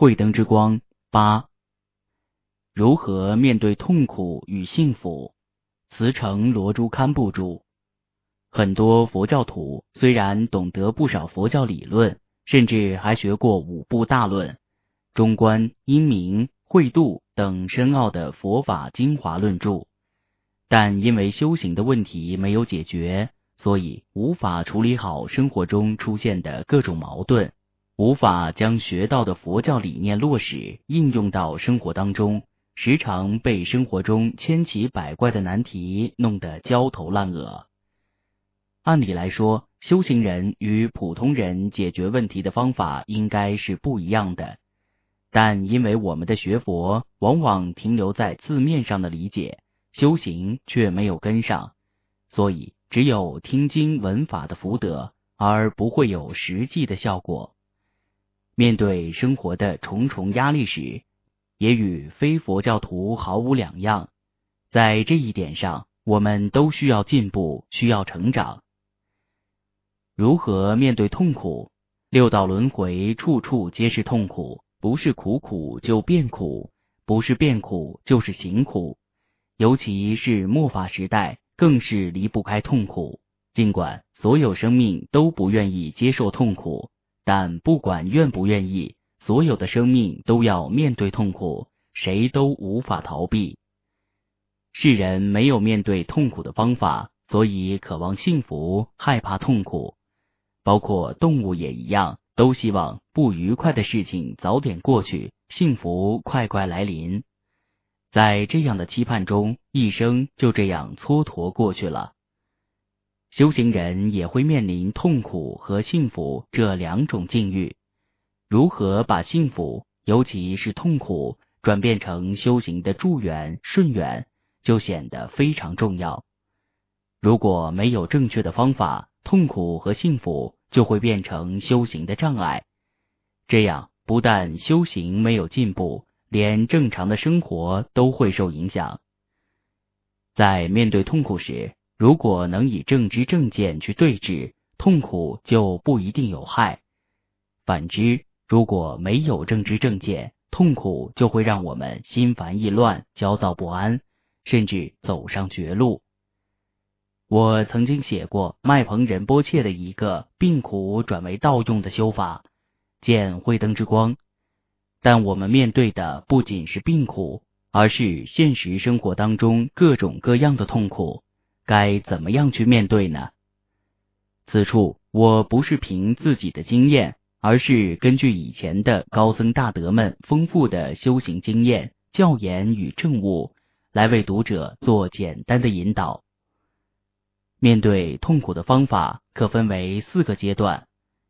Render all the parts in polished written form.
慧灯之光8。如何面对痛苦与幸福？慈诚罗珠堪布著。很多佛教徒虽然懂得不少佛教理论，甚至还学过5部大论、中观、因明、慧度等深奥的佛法精华论著，但因为修行的问题没有解决，所以无法处理好生活中出现的各种矛盾，无法将学到的佛教理念落实应用到生活当中，时常被生活中千奇百怪的难题弄得焦头烂额。按理来说，修行人与普通人解决问题的方法应该是不一样的，但因为我们的学佛往往停留在字面上的理解，修行却没有跟上，所以只有听经闻法的福德，而不会有实际的效果。面对生活的重重压力时，也与非佛教徒毫无两样。在这一点上，我们都需要进步，需要成长。如何面对痛苦？六道轮回处处皆是痛苦，不是苦苦就变苦，不是变苦就是行苦。尤其是末法时代，更是离不开痛苦。尽管所有生命都不愿意接受痛苦，但不管愿不愿意，所有的生命都要面对痛苦，谁都无法逃避。世人没有面对痛苦的方法，所以渴望幸福，害怕痛苦。包括动物也一样，都希望不愉快的事情早点过去，幸福快快来临。在这样的期盼中，一生就这样蹉跎过去了。修行人也会面临痛苦和幸福这2种境遇。如何把幸福，尤其是痛苦，转变成修行的助缘、顺缘，就显得非常重要。如果没有正确的方法，痛苦和幸福就会变成修行的障碍。这样不但修行没有进步，连正常的生活都会受影响。在面对痛苦时，如果能以正知正见去对治，痛苦就不一定有害。反之，如果没有正知正见，痛苦就会让我们心烦意乱、焦躁不安，甚至走上绝路。我曾经写过麦彭仁波切的一个病苦转为道用的修法，见慧灯之光。但我们面对的不仅是病苦，而是现实生活当中各种各样的痛苦，该怎么样去面对呢？此处我不是凭自己的经验，而是根据以前的高僧大德们丰富的修行经验、教言与证悟，来为读者做简单的引导。面对痛苦的方法可分为4个阶段：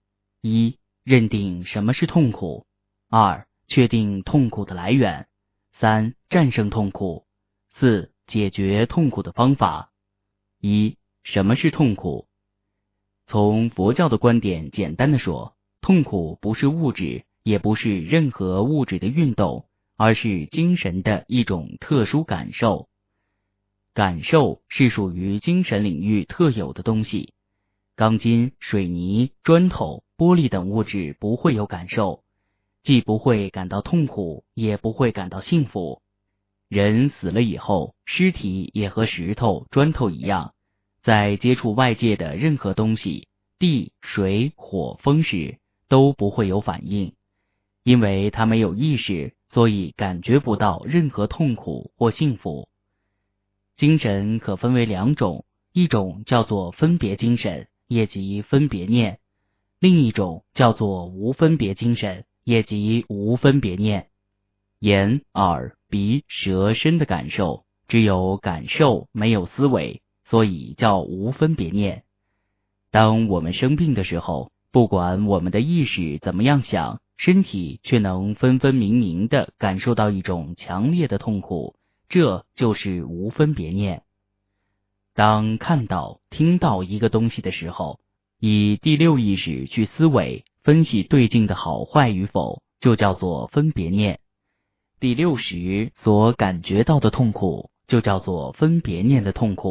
1. 认定什么是痛苦； 2. 确定痛苦的来源； 3. 战胜痛苦； 4. 解决痛苦的方法。1. 什么是痛苦？从佛教的观点简单的说，痛苦不是物质，也不是任何物质的运动，而是精神的一种特殊感受。感受是属于精神领域特有的东西，钢筋、水泥、砖头、玻璃等物质不会有感受，既不会感到痛苦，也不会感到幸福。人死了以后，尸体也和石头、砖头一样，在接触外界的任何东西，地、水、火、风时，都不会有反应。因为它没有意识，所以感觉不到任何痛苦或幸福。精神可分为2种，一种叫做分别精神，也即分别念；另一种叫做无分别精神，也即无分别念。眼、耳、鼻、舌、身的感受，只有感受，没有思维，所以叫无分别念。当我们生病的时候，不管我们的意识怎么样想，身体却能分分明明地感受到一种强烈的痛苦，这就是无分别念。当看到、听到一个东西的时候，以第6意识去思维、分析对境的好坏与否，就叫做分别念。第6识所感觉到的痛苦，就叫做分别念的痛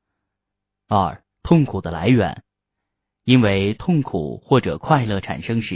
苦。2. 痛苦的来源。因为痛苦或者快乐产生时，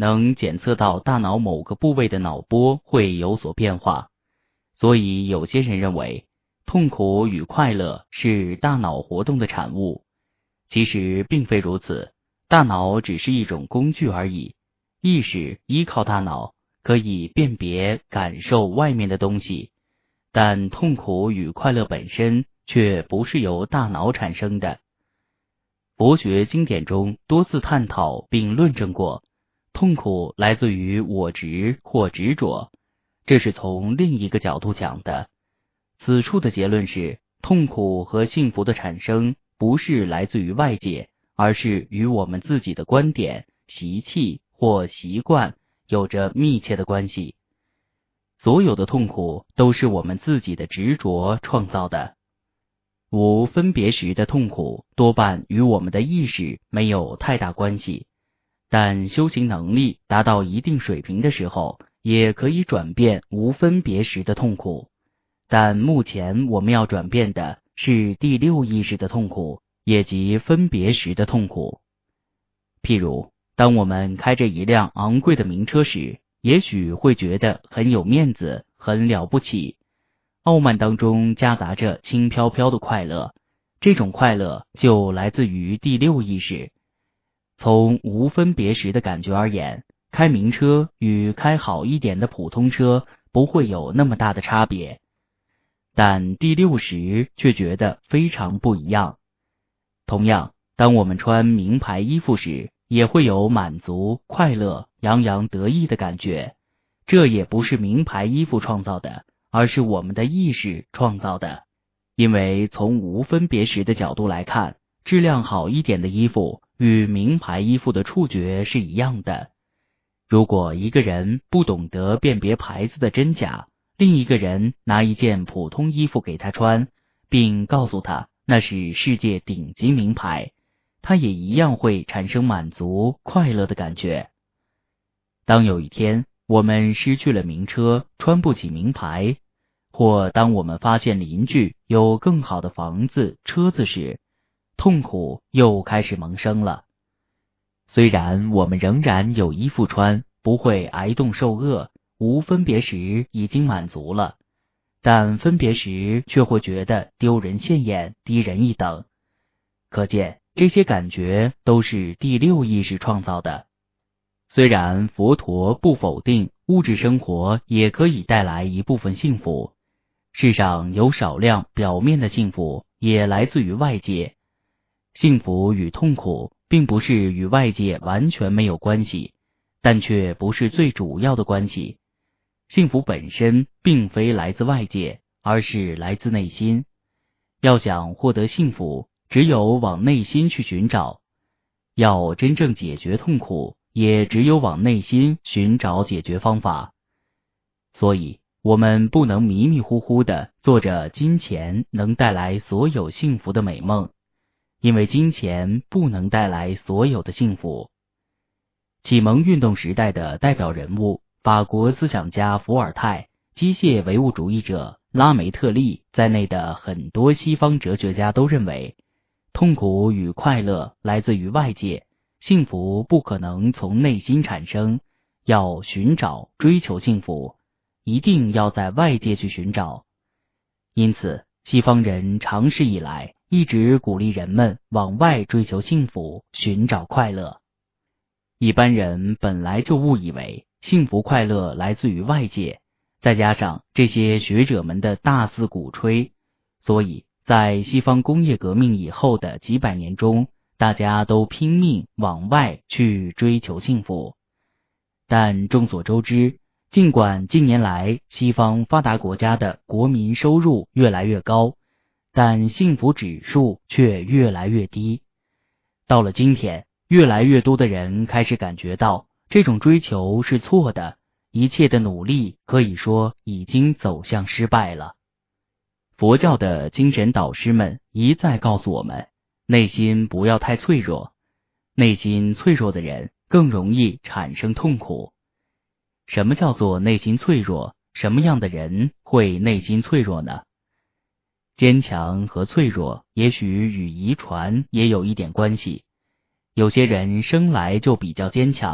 能检测到大脑某个部位的脑波会有所变化，所以有些人认为痛苦与快乐是大脑活动的产物。其实并非如此，大脑只是一种工具而已，意识依靠大脑可以辨别感受外面的东西，但痛苦与快乐本身却不是由大脑产生的。佛学经典中多次探讨并论证过，痛苦来自于我执或执着，这是从另一个角度讲的。此处的结论是，痛苦和幸福的产生不是来自于外界，而是与我们自己的观点、习气或习惯有着密切的关系。所有的痛苦都是我们自己的执着创造的。无分别时的痛苦多半与我们的意识没有太大关系，但修行能力达到一定水平的时候，也可以转变无分别时的痛苦。但目前我们要转变的是第六意识的痛苦，也即分别时的痛苦。譬如，当我们开着一辆昂贵的名车时，也许会觉得很有面子，很了不起，傲慢当中夹杂着轻飘飘的快乐，这种快乐就来自于第六意识。从无分别时的感觉而言，开名车与开好一点的普通车不会有那么大的差别，但第六识却觉得非常不一样。同样，当我们穿名牌衣服时，也会有满足、快乐、洋洋得意的感觉，这也不是名牌衣服创造的，而是我们的意识创造的。因为从无分别时的角度来看，质量好一点的衣服与名牌衣服的触觉是一样的。如果一个人不懂得辨别牌子的真假，另一个人拿一件普通衣服给他穿，并告诉他那是世界顶级名牌，他也一样会产生满足、快乐的感觉。当有一天我们失去了名车，穿不起名牌，或当我们发现邻居有更好的房子、车子时，痛苦又开始萌生了。虽然我们仍然有衣服穿，不会挨冻受饿，无分别时已经满足了，但分别时却会觉得丢人现眼，低人一等。可见这些感觉都是第六意识创造的。虽然佛陀不否定物质生活也可以带来一部分幸福，世上有少量表面的幸福也来自于外界。幸福与痛苦并不是与外界完全没有关系，但却不是最主要的关系。幸福本身并非来自外界，而是来自内心。要想获得幸福，只有往内心去寻找；要真正解决痛苦，也只有往内心寻找解决方法。所以，我们不能迷迷糊糊地做着金钱能带来所有幸福的美梦，因为金钱不能带来所有的幸福。启蒙运动时代的代表人物，法国思想家伏尔泰、机械唯物主义者拉梅特利在内的很多西方哲学家都认为，痛苦与快乐来自于外界，幸福不可能从内心产生，要寻找、追求幸福，一定要在外界去寻找。因此，西方人长时以来一直鼓励人们往外追求幸福，寻找快乐。一般人本来就误以为幸福快乐来自于外界，再加上这些学者们的大肆鼓吹，所以在西方工业革命以后的几百年中，大家都拼命往外去追求幸福。但众所周知，尽管近年来西方发达国家的国民收入越来越高，但幸福指数却越来越低。到了今天，越来越多的人开始感觉到这种追求是错的，一切的努力可以说已经走向失败了。佛教的精神导师们一再告诉我们，内心不要太脆弱，内心脆弱的人更容易产生痛苦。什么叫做内心脆弱？什么样的人会内心脆弱呢？坚强和脆弱也许与遗传也有一点关系。有些人生来就比较坚强，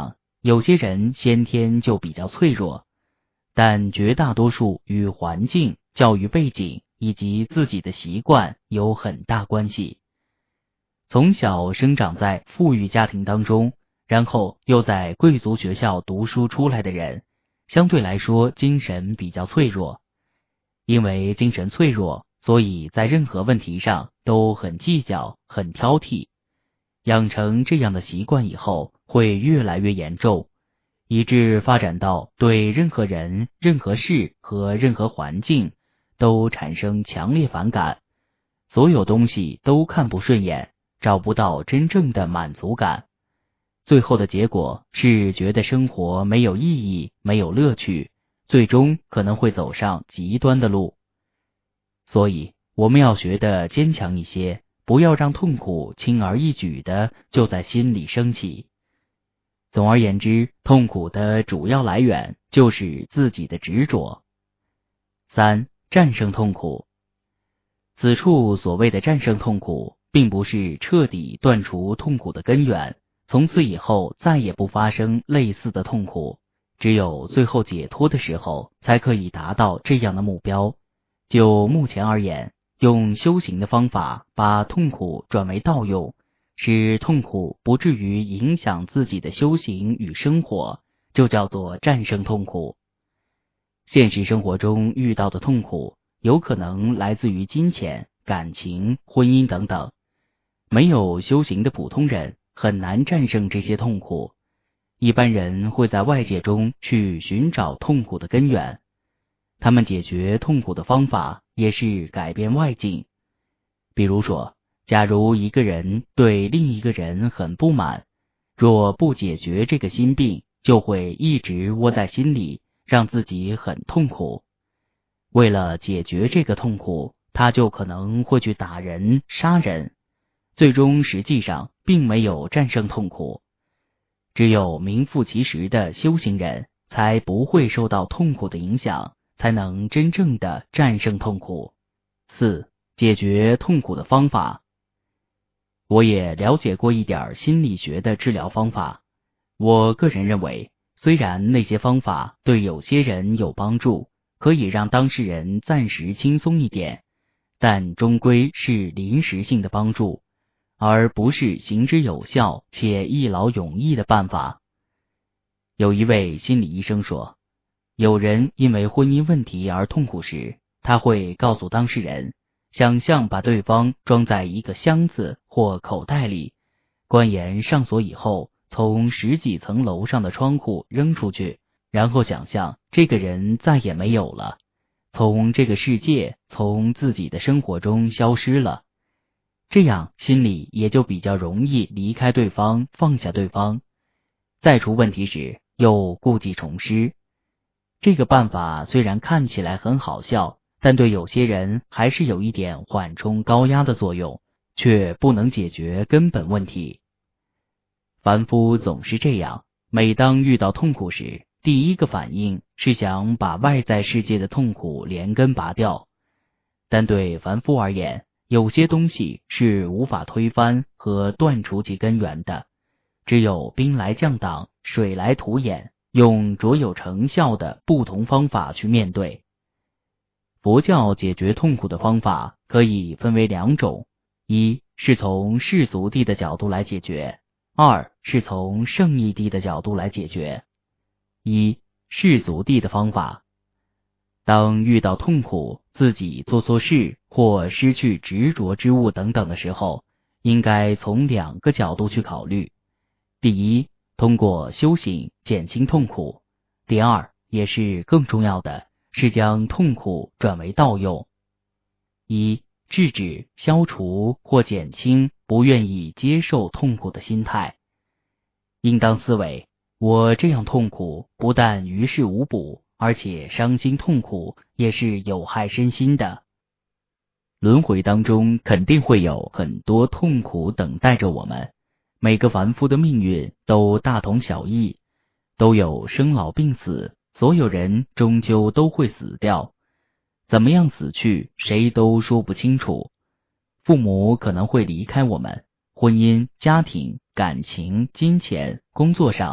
有些人先天就比较脆弱，但绝大多数与环境、教育背景以及自己的习惯有很大关系。从小生长在富裕家庭当中，然后又在贵族学校读书出来的人，相对来说精神比较脆弱。因为精神脆弱，所以在任何问题上都很计较、很挑剔。养成这样的习惯以后，会越来越严重，以致发展到对任何人、任何事和任何环境都产生强烈反感，所有东西都看不顺眼，找不到真正的满足感。最后的结果是觉得生活没有意义，没有乐趣，最终可能会走上极端的路。所以我们要学得坚强一些，不要让痛苦轻而易举的就在心里升起。总而言之，痛苦的主要来源就是自己的执着。3. 战胜痛苦。此处所谓的战胜痛苦，并不是彻底断除痛苦的根源，从此以后再也不发生类似的痛苦，只有最后解脱的时候才可以达到这样的目标。就目前而言，用修行的方法把痛苦转为道用，使痛苦不至于影响自己的修行与生活，就叫做战胜痛苦。现实生活中遇到的痛苦，有可能来自于金钱、感情、婚姻等等。没有修行的普通人很难战胜这些痛苦。一般人会在外界中去寻找痛苦的根源，他们解决痛苦的方法也是改变外境。比如说，假如一个人对另一个人很不满，若不解决这个心病，就会一直窝在心里，让自己很痛苦。为了解决这个痛苦，他就可能会去打人、杀人，最终实际上并没有战胜痛苦。只有名副其实的修行人，才不会受到痛苦的影响，才能真正的战胜痛苦。4. 解决痛苦的方法。我也了解过一点心理学的治疗方法，我个人认为，虽然那些方法对有些人有帮助，可以让当事人暂时轻松一点，但终归是临时性的帮助，而不是行之有效且一劳永逸的办法。有一位心理医生说，有人因为婚姻问题而痛苦时，他会告诉当事人，想象把对方装在一个箱子或口袋里，关严上锁以后，从10几层楼上的窗户扔出去，然后想象这个人再也没有了，从这个世界，从自己的生活中消失了。这样心里也就比较容易离开对方，放下对方，再出问题时又故技重施。这个办法虽然看起来很好笑，但对有些人还是有一点缓冲高压的作用，却不能解决根本问题。凡夫总是这样，每当遇到痛苦时，第一个反应是想把外在世界的痛苦连根拔掉。但对凡夫而言，有些东西是无法推翻和断除其根源的，只有兵来将挡，水来土掩，用卓有成效的不同方法去面对。佛教解决痛苦的方法可以分为2种，一是从世俗谛的角度来解决，2是从圣义谛的角度来解决。一、世俗谛的方法。当遇到痛苦，自己做错事或失去执着之物等等的时候，应该从2个角度去考虑。第一，通过修行减轻痛苦；第二，也是更重要的，是将痛苦转为道用。一、制止、消除或减轻不愿意接受痛苦的心态。应当思维，我这样痛苦不但于事无补，而且伤心痛苦也是有害身心的。轮回当中肯定会有很多痛苦等待着我们，每个凡夫的命运都大同小异，都有生老病死，所有人终究都会死掉。怎么样死去，谁都说不清楚。父母可能会离开我们，婚姻、家庭、感情、金钱、工作上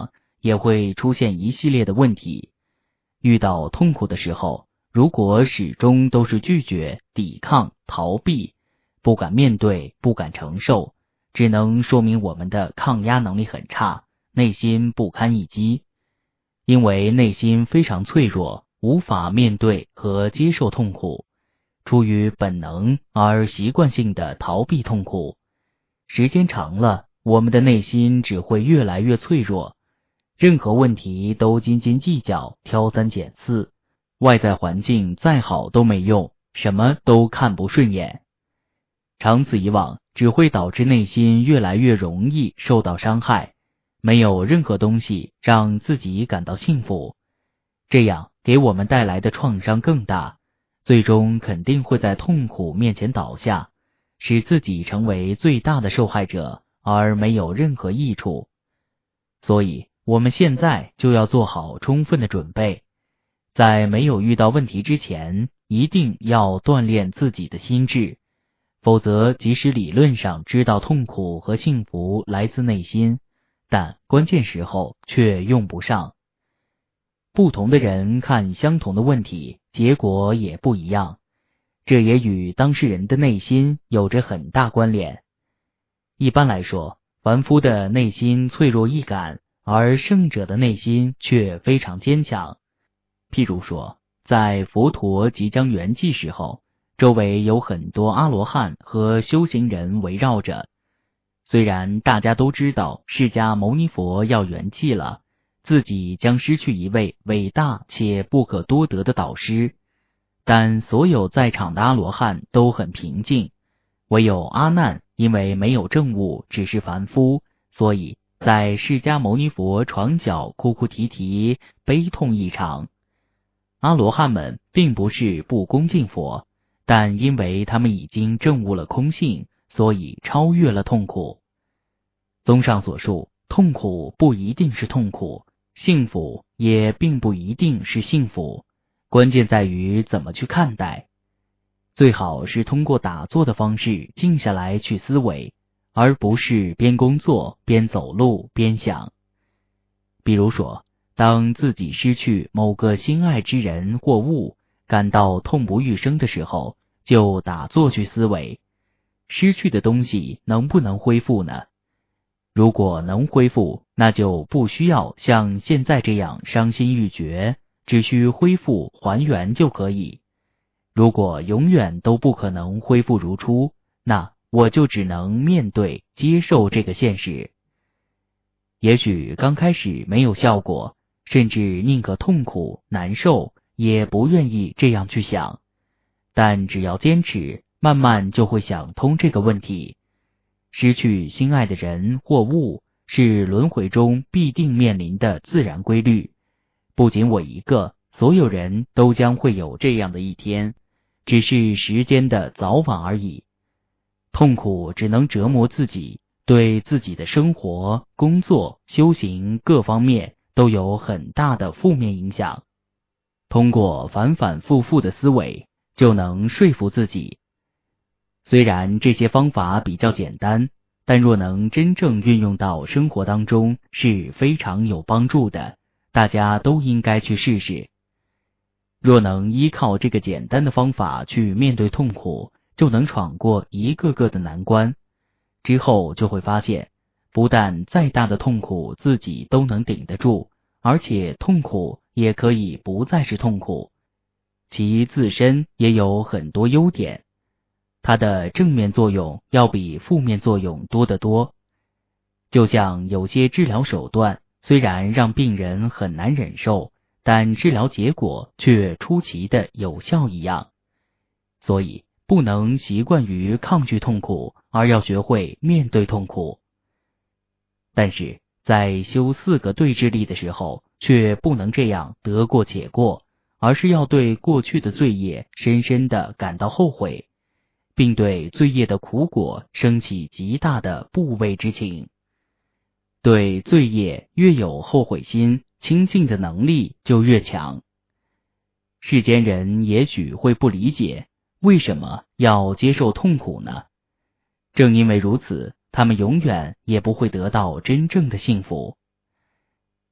也会出现一系列的问题。遇到痛苦的时候，如果始终都是拒绝、抵抗、逃避，不敢面对，不敢承受，只能说明我们的抗压能力很差，内心不堪一击。因为内心非常脆弱，无法面对和接受痛苦，出于本能而习惯性的逃避痛苦。时间长了，我们的内心只会越来越脆弱，任何问题都斤斤计较，挑三拣四，外在环境再好都没用，什么都看不顺眼。长此以往，只会导致内心越来越容易受到伤害，没有任何东西让自己感到幸福，这样给我们带来的创伤更大，最终肯定会在痛苦面前倒下，使自己成为最大的受害者，而没有任何益处。所以，我们现在就要做好充分的准备，在没有遇到问题之前，一定要锻炼自己的心智，否则即使理论上知道痛苦和幸福来自内心，但关键时候却用不上。不同的人看相同的问题，结果也不一样，这也与当事人的内心有着很大关联。一般来说，凡夫的内心脆弱易感，而圣者的内心却非常坚强。譬如说，在佛陀即将圆寂时候，周围有很多阿罗汉和修行人围绕着。虽然大家都知道释迦牟尼佛要圆寂了，自己将失去一位伟大且不可多得的导师，但所有在场的阿罗汉都很平静，唯有阿难因为没有证悟，只是凡夫，所以在释迦牟尼佛床脚哭哭啼啼，悲痛异常。阿罗汉们并不是不恭敬佛，但因为他们已经证悟了空性，所以超越了痛苦。综上所述，痛苦不一定是痛苦，幸福也并不一定是幸福，关键在于怎么去看待。最好是通过打坐的方式静下来去思维，而不是边工作边走路边想。比如说，当自己失去某个心爱之人或物，感到痛不欲生的时候，就打坐去思维，失去的东西能不能恢复呢？如果能恢复，那就不需要像现在这样伤心欲绝，只需恢复还原就可以。如果永远都不可能恢复如初，那我就只能面对接受这个现实。也许刚开始没有效果，甚至宁可痛苦难受，也不愿意这样去想，但只要坚持，慢慢就会想通这个问题。失去心爱的人或物是轮回中必定面临的自然规律，不仅我一个，所有人都将会有这样的一天，只是时间的早晚而已。痛苦只能折磨自己，对自己的生活、工作、修行各方面都有很大的负面影响。通过反反复复的思维，就能说服自己。虽然这些方法比较简单，但若能真正运用到生活当中，是非常有帮助的，大家都应该去试试。若能依靠这个简单的方法去面对痛苦，就能闯过一个个的难关，之后就会发现，不但再大的痛苦自己都能顶得住，而且痛苦也可以不再是痛苦，其自身也有很多优点。它的正面作用要比负面作用多得多。就像有些治疗手段虽然让病人很难忍受，但治疗结果却出奇的有效一样。所以不能习惯于抗拒痛苦，而要学会面对痛苦。但是在修4个对治力的时候，却不能这样得过且过，而是要对过去的罪业深深的感到后悔，并对罪业的苦果升起极大的怖畏之情。对罪业越有后悔心，清净的能力就越强。世间人也许会不理解，为什么要接受痛苦呢？正因为如此，他们永远也不会得到真正的幸福。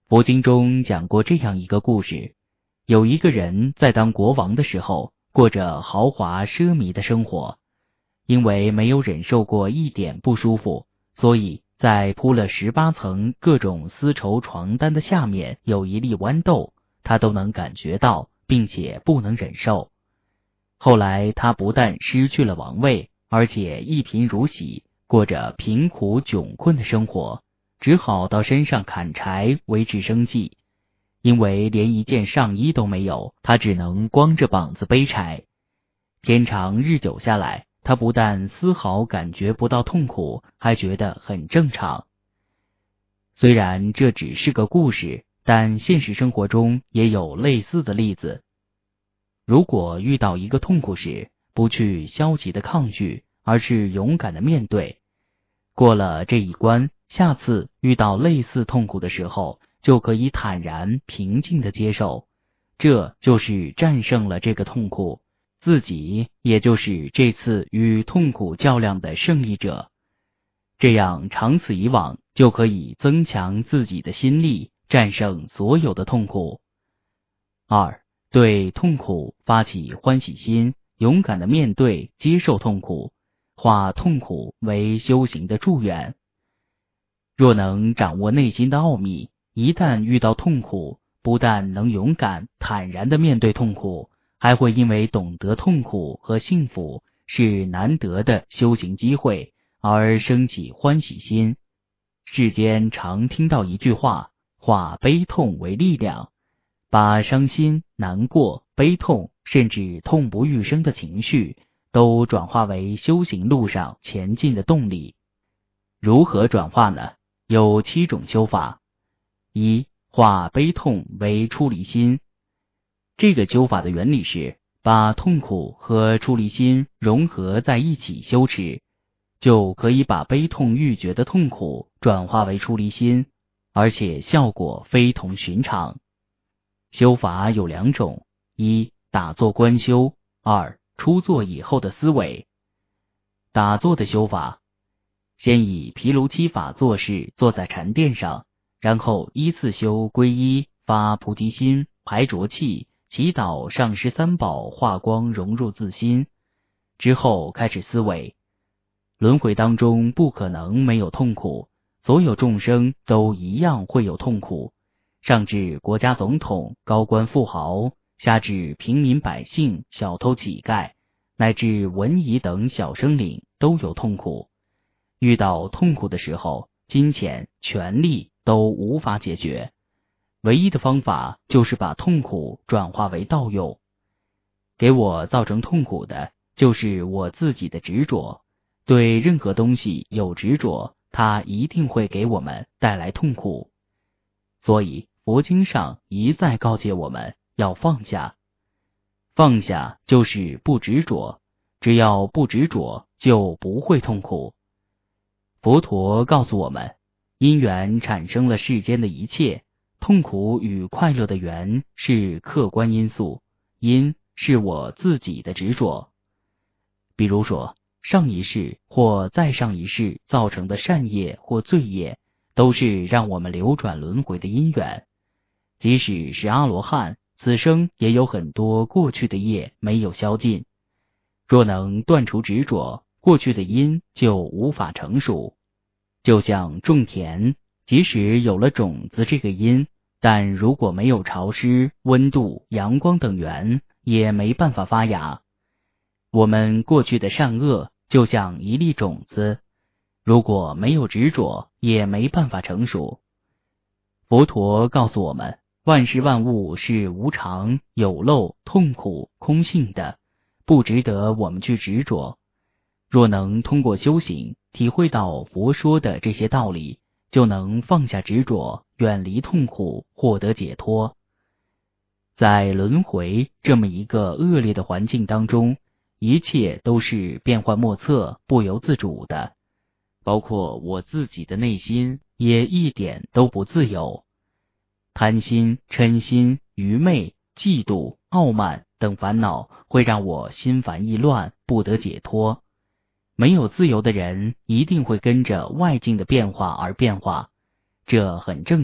佛经中讲过这样一个故事，有一个人在当国王的时候，过着豪华奢靡的生活，因为没有忍受过一点不舒服，所以在铺了18层各种丝绸床单的下面有一粒豌豆，他都能感觉到，并且不能忍受。后来他不但失去了王位，而且一贫如洗，过着贫苦窘困的生活，只好到山上砍柴维持生计。因为连一件上衣都没有，他只能光着膀子背柴。天长日久下来，他不但丝毫感觉不到痛苦，还觉得很正常。虽然这只是个故事，但现实生活中也有类似的例子。如果遇到一个痛苦时，不去消极的抗拒，而是勇敢的面对，过了这一关，下次遇到类似痛苦的时候，就可以坦然平静的接受，这就是战胜了这个痛苦，自己也就是这次与痛苦较量的胜利者。这样长此以往，就可以增强自己的心力，战胜所有的痛苦。2. 对痛苦发起欢喜心，勇敢的面对接受痛苦，化痛苦为修行的助缘。若能掌握内心的奥秘，一旦遇到痛苦，不但能勇敢坦然地面对痛苦，还会因为懂得痛苦和幸福是难得的修行机会，而升起欢喜心。世间常听到一句话，化悲痛为力量，把伤心、难过、悲痛，甚至痛不欲生的情绪，都转化为修行路上前进的动力。如何转化呢？有7种修法。1. 化悲痛为出离心。这个修法的原理是，把痛苦和出离心融合在一起修持，就可以把悲痛欲绝的痛苦转化为出离心，而且效果非同寻常。修法有2种，1. 打坐观修， 2. 出坐以后的思维。打坐的修法，先以毗卢七法坐式坐在禅垫上，然后依次修皈依、发菩提心、排浊气、祈祷上师三宝化光融入自心，之后开始思维。轮回当中不可能没有痛苦，所有众生都一样会有痛苦，上至国家总统、高官富豪，下至平民百姓、小偷乞丐，乃至文夷等小生灵都有痛苦。遇到痛苦的时候，金钱、权力都无法解决，唯一的方法就是把痛苦转化为道用。给我造成痛苦的就是我自己的执着，对任何东西有执着，它一定会给我们带来痛苦。所以佛经上一再告诫我们要放下。放下就是不执着，只要不执着，就不会痛苦。佛陀告诉我们，因缘产生了世间的一切，痛苦与快乐的缘是客观因素，因是我自己的执着。比如说，上一世或再上一世造成的善业或罪业，都是让我们流转轮回的因缘。即使是阿罗汉，此生也有很多过去的业没有消尽。若能断除执着，过去的因就无法成熟。就像种田，即使有了种子这个因，但如果没有潮湿、温度、阳光等源，也没办法发芽。我们过去的善恶就像一粒种子，如果没有执着，也没办法成熟。佛陀告诉我们，万事万物是无常、有漏、痛苦、空性的，不值得我们去执着。若能通过修行体会到佛说的这些道理，就能放下执着，远离痛苦，获得解脱。在轮回这么一个恶劣的环境当中，一切都是变幻莫测、不由自主的，包括我自己的内心也一点都不自由。贪心、嗔心、愚昧、嫉妒、傲慢等烦恼会让我心烦意乱，不得解脱。没有自由的人一定会跟着外境的变化而变化，这很正常，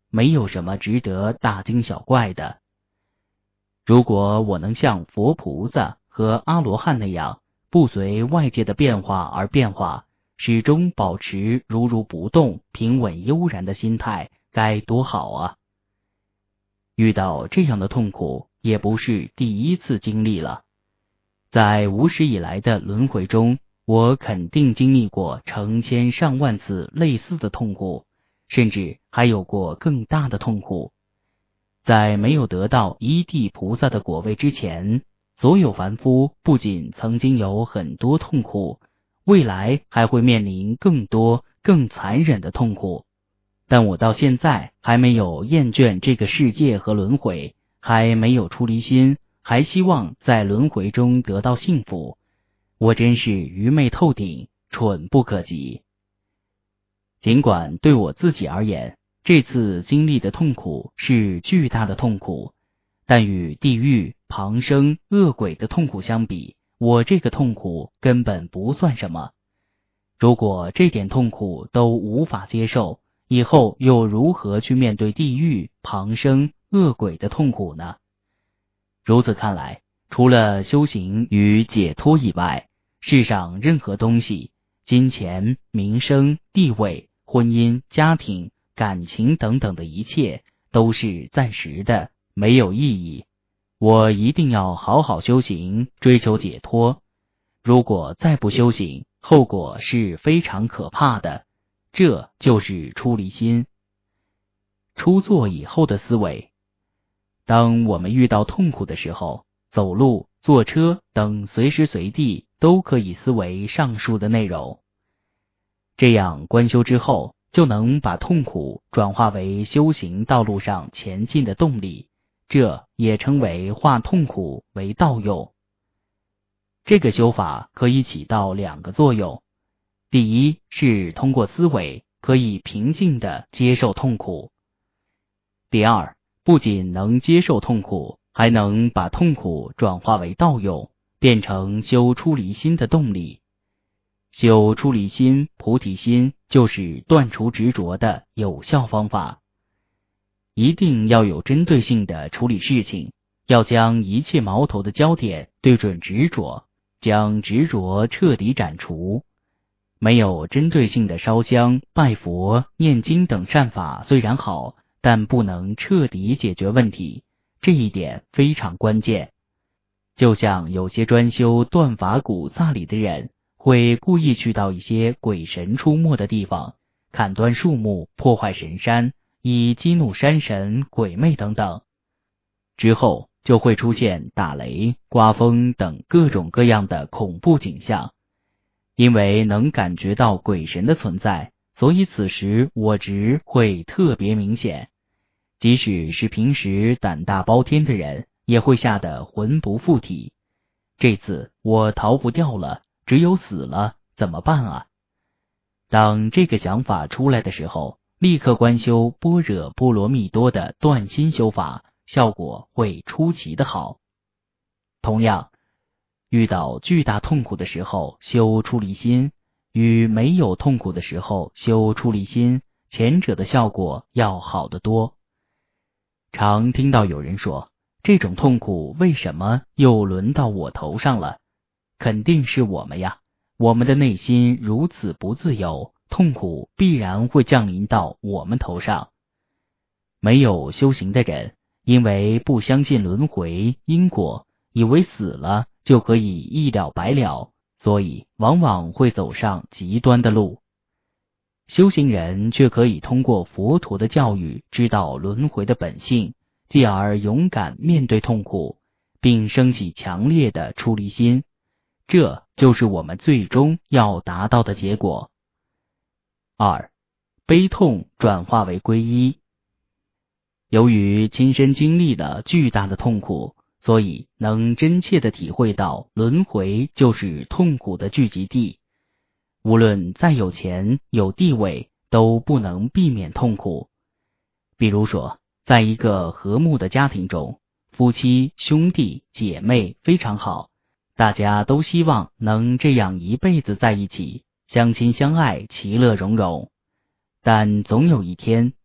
没有什么值得大惊小怪的。如果我能像佛菩萨和阿罗汉那样，不随外界的变化而变化，始终保持如不动、平稳悠然的心态，该多好啊！遇到这样的痛苦，也不是第一次经历了。在无始以来的轮回中，我肯定经历过成千上万次类似的痛苦，甚至还有过更大的痛苦。在没有得到一地菩萨的果位之前，所有凡夫不仅曾经有很多痛苦，未来还会面临更多更残忍的痛苦。但我到现在还没有厌倦这个世界和轮回，还没有出离心，还希望在轮回中得到幸福。我真是愚昧透顶，蠢不可及。尽管对我自己而言，这次经历的痛苦是巨大的痛苦，但与地狱、旁生、恶鬼的痛苦相比，我这个痛苦根本不算什么。如果这点痛苦都无法接受，以后又如何去面对地狱、旁生、恶鬼的痛苦呢？如此看来，除了修行与解脱以外，世上任何东西，金钱、名声、地位、婚姻、家庭、感情等等的一切，都是暂时的，没有意义。我一定要好好修行，追求解脱。如果再不修行，后果是非常可怕的。这就是出离心。出座以后的思维。当我们遇到痛苦的时候，走路、坐车等随时随地都可以思维上述的内容。这样观修之后，就能把痛苦转化为修行道路上前进的动力，这也称为化痛苦为道用。这个修法可以起到两个作用。第一是通过思维可以平静地接受痛苦。第二，不仅能接受痛苦，还能把痛苦转化为道用，变成修出离心的动力。修出离心、菩提心就是断除执着的有效方法。一定要有针对性的处理事情，要将一切矛头的焦点对准执着，将执着彻底斩除。没有针对性的烧香、拜佛、念经等善法虽然好，但不能彻底解决问题，这一点非常关键。就像有些专修断法鼓萨里的人，会故意去到一些鬼神出没的地方，砍断树木，破坏神山，以激怒山神、鬼魅等等。之后就会出现打雷、刮风等各种各样的恐怖景象。因为能感觉到鬼神的存在，所以此时我执会特别明显。即使是平时胆大包天的人，也会吓得魂不附体。这次我逃不掉了，只有死了，怎么办啊？当这个想法出来的时候，立刻观修般若波罗蜜多的断心修法，效果会出奇的好。同样，遇到巨大痛苦的时候修出离心，与没有痛苦的时候修出离心，前者的效果要好得多。常听到有人说，这种痛苦为什么又轮到我头上了？肯定是我们呀，我们的内心如此不自由，痛苦必然会降临到我们头上。没有修行的人，因为不相信轮回因果，以为死了就可以一了百了，所以往往会走上极端的路。修行人却可以通过佛陀的教育，知道轮回的本性，继而勇敢面对痛苦，并升起强烈的出离心。这就是我们最终要达到的结果。二，悲痛转化为皈依。由于亲身经历了巨大的痛苦，所以能真切地体会到轮回就是痛苦的聚集地。无论再有钱有地位，都不能避免痛苦。比如说，在一个和睦的家庭中，夫妻、兄弟、姐妹非常好，大家都希望能这样一辈子在一起，相亲相爱，其乐融融。但总有一天，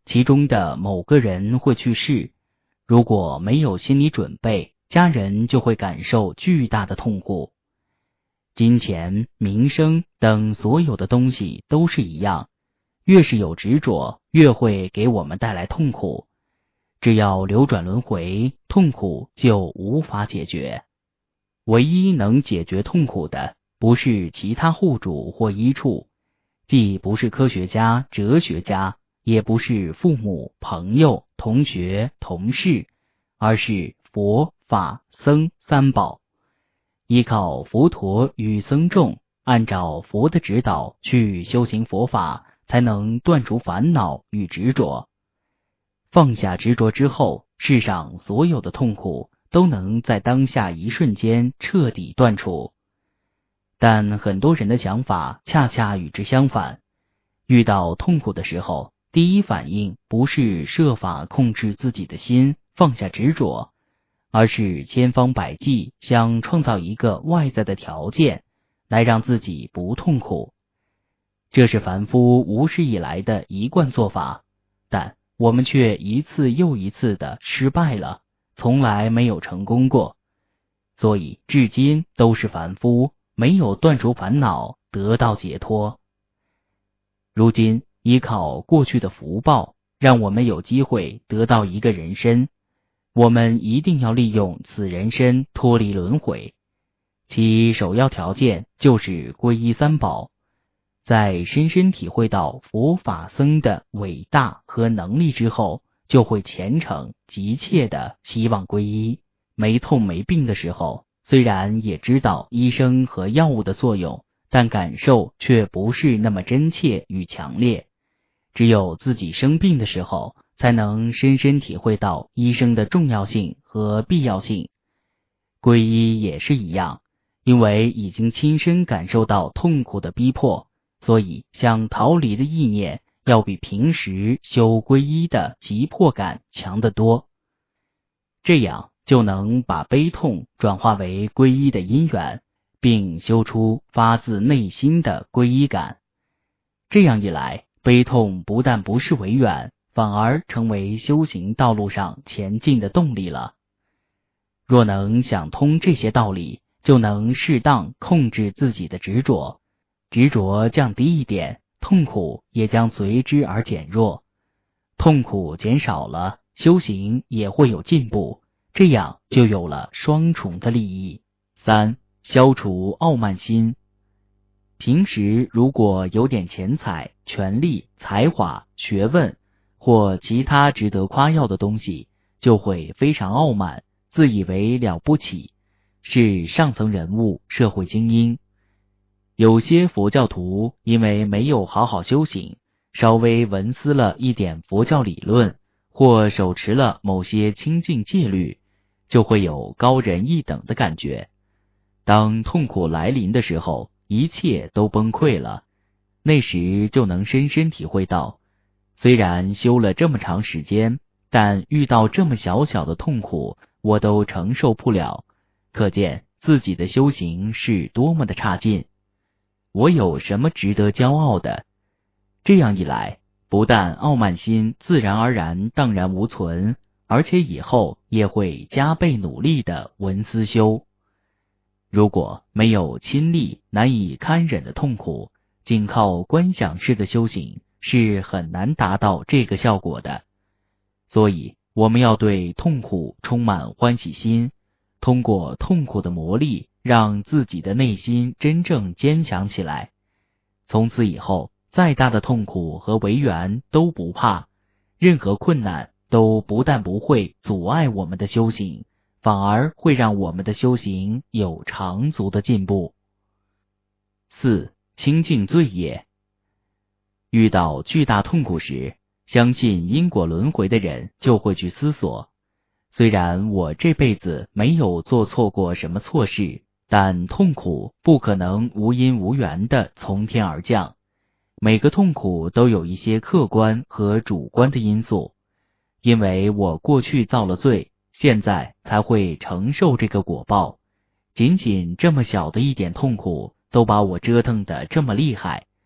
其中的某个人会去世，如果没有心理准备，家人就会感受巨大的痛苦。金钱、名声等所有的东西都是一样，越是有执着，越会给我们带来痛苦。只要流转轮回，痛苦就无法解决。唯一能解决痛苦的，不是其他护主或医处，既不是科学家、哲学家，也不是父母、朋友、同学、同事，而是佛、法、僧三宝。依靠佛陀与僧众，按照佛的指导去修行佛法，才能断除烦恼与执着。放下执着之后，世上所有的痛苦都能在当下一瞬间彻底断除。但很多人的想法恰恰与之相反，遇到痛苦的时候，第一反应不是设法控制自己的心，放下执着，而是千方百计想创造一个外在的条件，来让自己不痛苦。这是凡夫无始以来的一贯做法，但我们却一次又一次的失败了，从来没有成功过。所以至今都是凡夫，没有断除烦恼，得到解脱。如今依靠过去的福报，让我们有机会得到一个人身，我们一定要利用此人身脱离轮回。其首要条件就是皈依三宝。在深深体会到佛法僧的伟大和能力之后，就会虔诚急切地希望皈依。没痛没病的时候，虽然也知道医生和药物的作用，但感受却不是那么真切与强烈。只有自己生病的时候，才能深深体会到医生的重要性和必要性。皈依也是一样，因为已经亲身感受到痛苦的逼迫，所以想逃离的意念要比平时修皈依的急迫感强得多。这样就能把悲痛转化为皈依的因缘，并修出发自内心的皈依感。这样一来，悲痛不但不是为远，反而成为修行道路上前进的动力了。若能想通这些道理，就能适当控制自己的执着，执着降低一点，痛苦也将随之而减弱。痛苦减少了，修行也会有进步，这样就有了双重的利益。3. 消除傲慢心。平时如果有点钱财、权力、才华、学问或其他值得夸耀的东西，就会非常傲慢，自以为了不起，是上层人物、社会精英。有些佛教徒因为没有好好修行，稍微闻思了一点佛教理论，或手持了某些清净戒律，就会有高人一等的感觉。当痛苦来临的时候，一切都崩溃了，那时就能深深体会到，虽然修了这么长时间，但遇到这么小小的痛苦，我都承受不了，可见自己的修行是多么的差劲。我有什么值得骄傲的？这样一来，不但傲慢心自然而然荡然无存，而且以后也会加倍努力的闻思修。如果没有亲历难以堪忍的痛苦，仅靠观想式的修行是很难达到这个效果的。所以我们要对痛苦充满欢喜心，通过痛苦的磨砺，让自己的内心真正坚强起来。从此以后，再大的痛苦和违缘都不怕，任何困难都不但不会阻碍我们的修行，反而会让我们的修行有长足的进步。4. 清净罪业。遇到巨大痛苦时，相信因果轮回的人就会去思索，虽然我这辈子没有做错过什么错事，但痛苦不可能无因无缘地从天而降，每个痛苦都有一些客观和主观的因素，因为我过去造了罪，现在才会承受这个果报。仅仅这么小的一点痛苦，都把我折腾得这么厉害，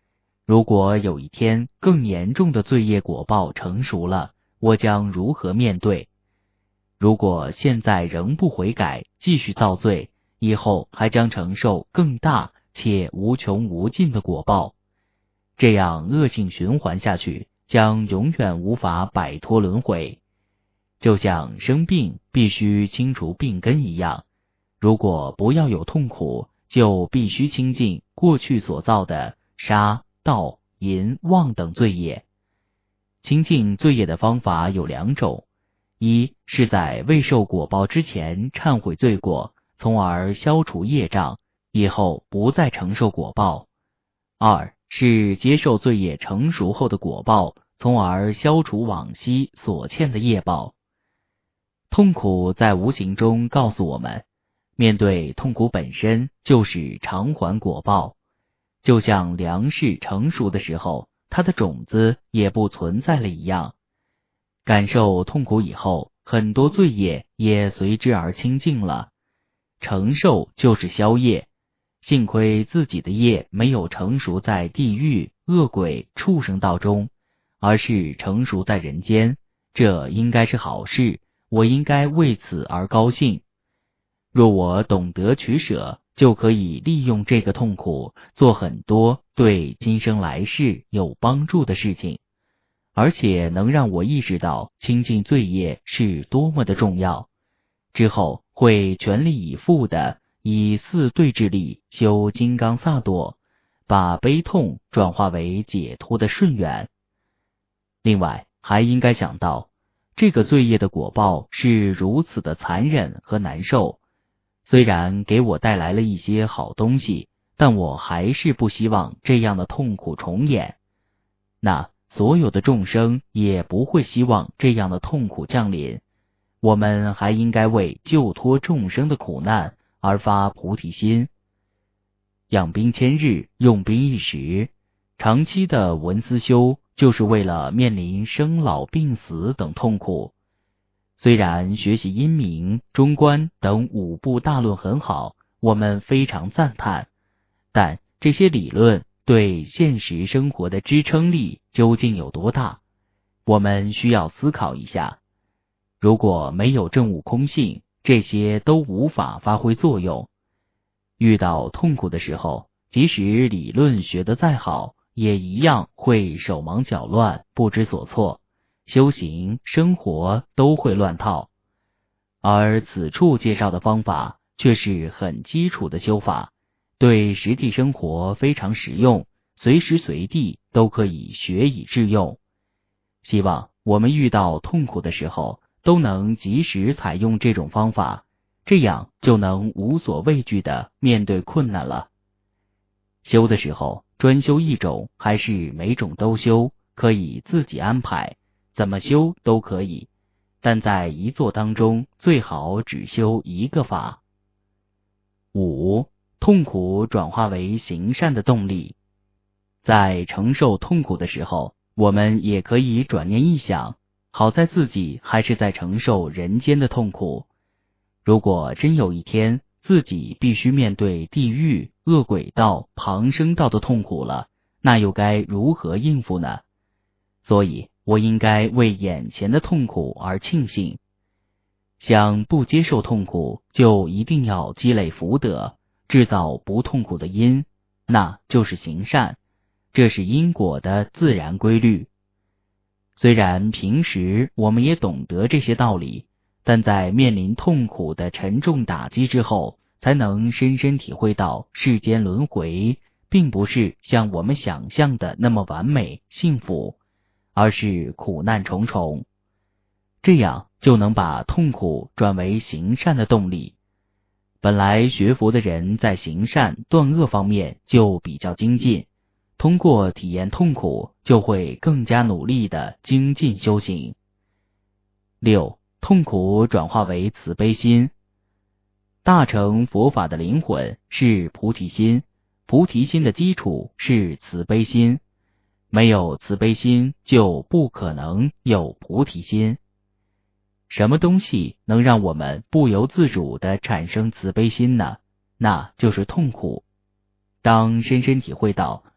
如果有一天更严重的罪业果报成熟了，我将如何面对？如果现在仍不悔改，继续造罪，以后还将承受更大且无穷无尽的果报。这样恶性循环下去，将永远无法摆脱轮回。就像生病必须清除病根一样，如果不要有痛苦，就必须清净过去所造的杀、盗、淫、妄等罪业。清净罪业的方法有两种，一是在未受果报之前忏悔罪过，从而消除业障，以后不再承受果报；二是接受罪业成熟后的果报，从而消除往昔所欠的业报。痛苦在无形中告诉我们，面对痛苦本身就是偿还果报。就像粮食成熟的时候，它的种子也不存在了一样。感受痛苦以后，很多罪业也随之而清净了。承受就是消业，幸亏自己的业没有成熟在地狱、恶鬼、畜生道中，而是成熟在人间，这应该是好事，我应该为此而高兴。若我懂得取舍，就可以利用这个痛苦做很多对今生来世有帮助的事情，而且能让我意识到清净罪业是多么的重要。之后会全力以赴地以四对治力修金刚萨埵，把悲痛转化为解脱的顺缘。另外还应该想到，这个罪业的果报是如此的残忍和难受，虽然给我带来了一些好东西，但我还是不希望这样的痛苦重演。那所有的众生也不会希望这样的痛苦降临。我们还应该为救脱众生的苦难而发菩提心。养兵千日，用兵一时，长期的闻思修就是为了面临生老病死等痛苦。虽然学习阴明、中观等5部大论很好，我们非常赞叹，但这些理论对现实生活的支撑力究竟有多大？我们需要思考一下。如果没有证悟空性，这些都无法发挥作用。遇到痛苦的时候，即使理论学得再好，也一样会手忙脚乱，不知所措，修行、生活都会乱套。而此处介绍的方法却是很基础的修法，对实际生活非常实用，随时随地都可以学以致用。希望我们遇到痛苦的时候，都能及时采用这种方法，这样就能无所畏惧地面对困难了。修的时候，专修一种还是每种都修，可以自己安排，怎么修都可以，但在一座当中，最好只修一个法。5. 痛苦转化为行善的动力。在承受痛苦的时候，我们也可以转念一想，好在自己还是在承受人间的痛苦。如果真有一天自己必须面对地狱、恶鬼道、旁生道的痛苦了，那又该如何应付呢？所以我应该为眼前的痛苦而庆幸。想不接受痛苦，就一定要积累福德，制造不痛苦的因，那就是行善，这是因果的自然规律。虽然平时我们也懂得这些道理，但在面临痛苦的沉重打击之后，才能深深体会到世间轮回并不是像我们想象的那么完美幸福，而是苦难重重。这样就能把痛苦转为行善的动力。本来学佛的人在行善断恶方面就比较精进，通过体验痛苦，就会更加努力地精进修行。6. 痛苦转化为慈悲心。大乘佛法的灵魂是菩提心，菩提心的基础是慈悲心，没有慈悲心就不可能有菩提心。什么东西能让我们不由自主地产生慈悲心呢？那就是痛苦。当深深体会到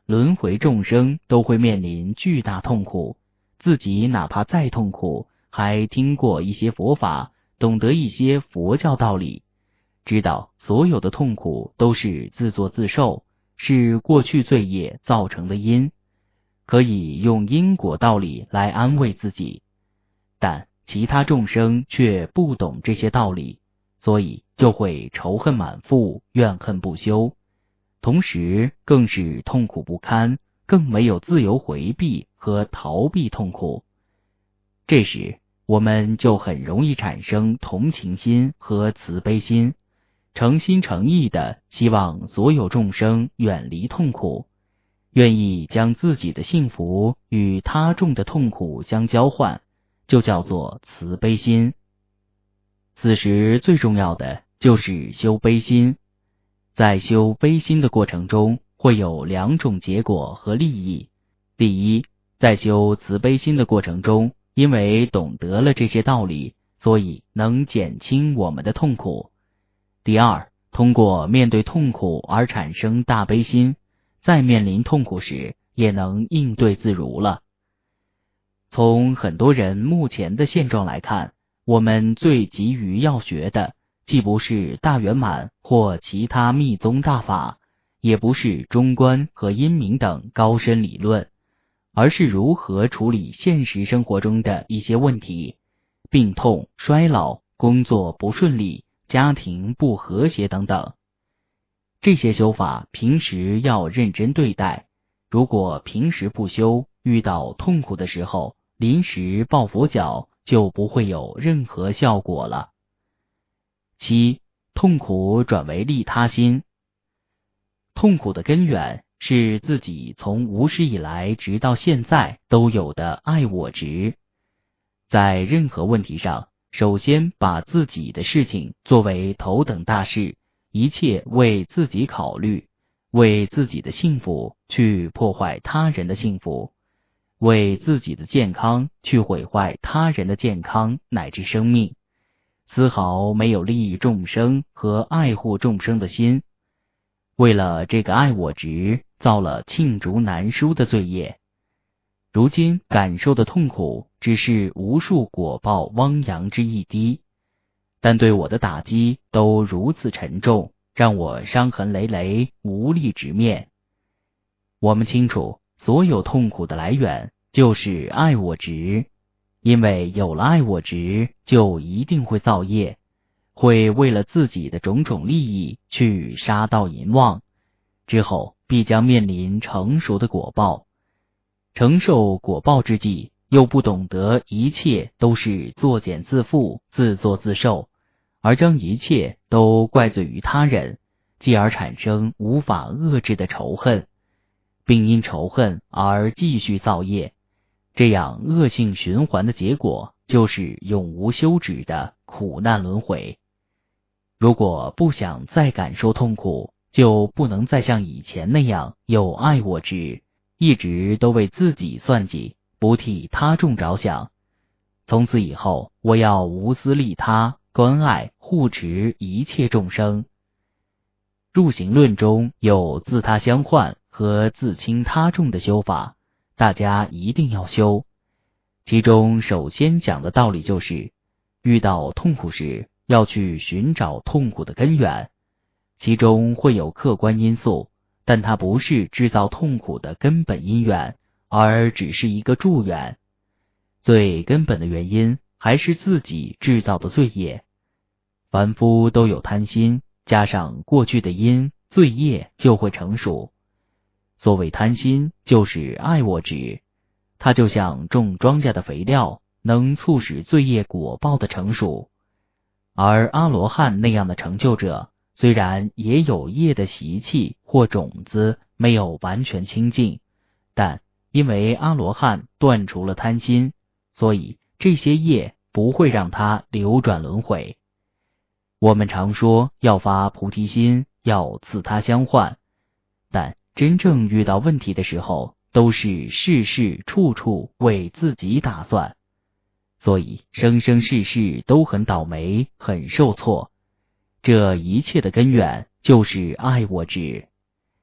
轮回众生都会面临巨大痛苦，自己哪怕再痛苦，还听过一些佛法，懂得一些佛教道理，知道所有的痛苦都是自作自受，是过去罪业造成的因，可以用因果道理来安慰自己。但其他众生却不懂这些道理，所以就会仇恨满腹，怨恨不休，同时更是痛苦不堪，更没有自由回避和逃避痛苦。这时我们就很容易产生同情心和慈悲心，诚心诚意地希望所有众生远离痛苦，愿意将自己的幸福与他众的痛苦相交换，就叫做慈悲心。此时最重要的就是修悲心。在修悲心的过程中，会有两种结果和利益。第一，在修慈悲心的过程中，因为懂得了这些道理，所以能减轻我们的痛苦。第二，通过面对痛苦而产生大悲心，在面临痛苦时也能应对自如了。从很多人目前的现状来看，我们最急于要学的，既不是大圆满或其他密宗大法，也不是中观和阴明等高深理论，而是如何处理现实生活中的一些问题，病痛、衰老、工作不顺利、家庭不和谐等等。这些修法平时要认真对待，如果平时不修，遇到痛苦的时候，临时抱佛脚，就不会有任何效果了。七，痛苦转为利他心。痛苦的根源是自己从无始以来直到现在都有的爱我执。在任何问题上，首先把自己的事情作为头等大事，一切为自己考虑，为自己的幸福去破坏他人的幸福，为自己的健康去毁坏他人的健康乃至生命，丝毫没有利益众生和爱护众生的心。为了这个爱我执，造了罄竹难书的罪业。如今感受的痛苦只是无数果报汪洋之一滴，但对我的打击都如此沉重，让我伤痕累累，无力直面。我们清楚，所有痛苦的来源就是爱我执，因为有了爱我执，就一定会造业，会为了自己的种种利益去杀盗淫妄，之后必将面临成熟的果报。承受果报之际，又不懂得一切都是作茧自缚、自作自受，而将一切都怪罪于他人，继而产生无法遏制的仇恨，并因仇恨而继续造业，这样恶性循环的结果就是永无休止的苦难轮回。如果不想再感受痛苦，就不能再像以前那样有爱我执，一直都为自己算计，不替他众着想。从此以后，我要无私利他，关爱护持一切众生。入行论中有自他相换和自轻他重的修法，大家一定要修。其中首先讲的道理就是，遇到痛苦时，要去寻找痛苦的根源，其中会有客观因素，但它不是制造痛苦的根本因缘，而只是一个助缘。最根本的原因还是自己制造的罪业。凡夫都有贪心，加上过去的因，罪业就会成熟。所谓贪心，就是爱我执，它就像种庄稼的肥料，能促使罪业果报的成熟。而阿罗汉那样的成就者，虽然也有业的习气或种子没有完全清净，但因为阿罗汉断除了贪心，所以这些业不会让他流转轮回。我们常说要发菩提心，要自他相换，但真正遇到问题的时候，都是事事处处为自己打算，所以生生世世都很倒霉，很受挫。这一切的根源就是爱我执。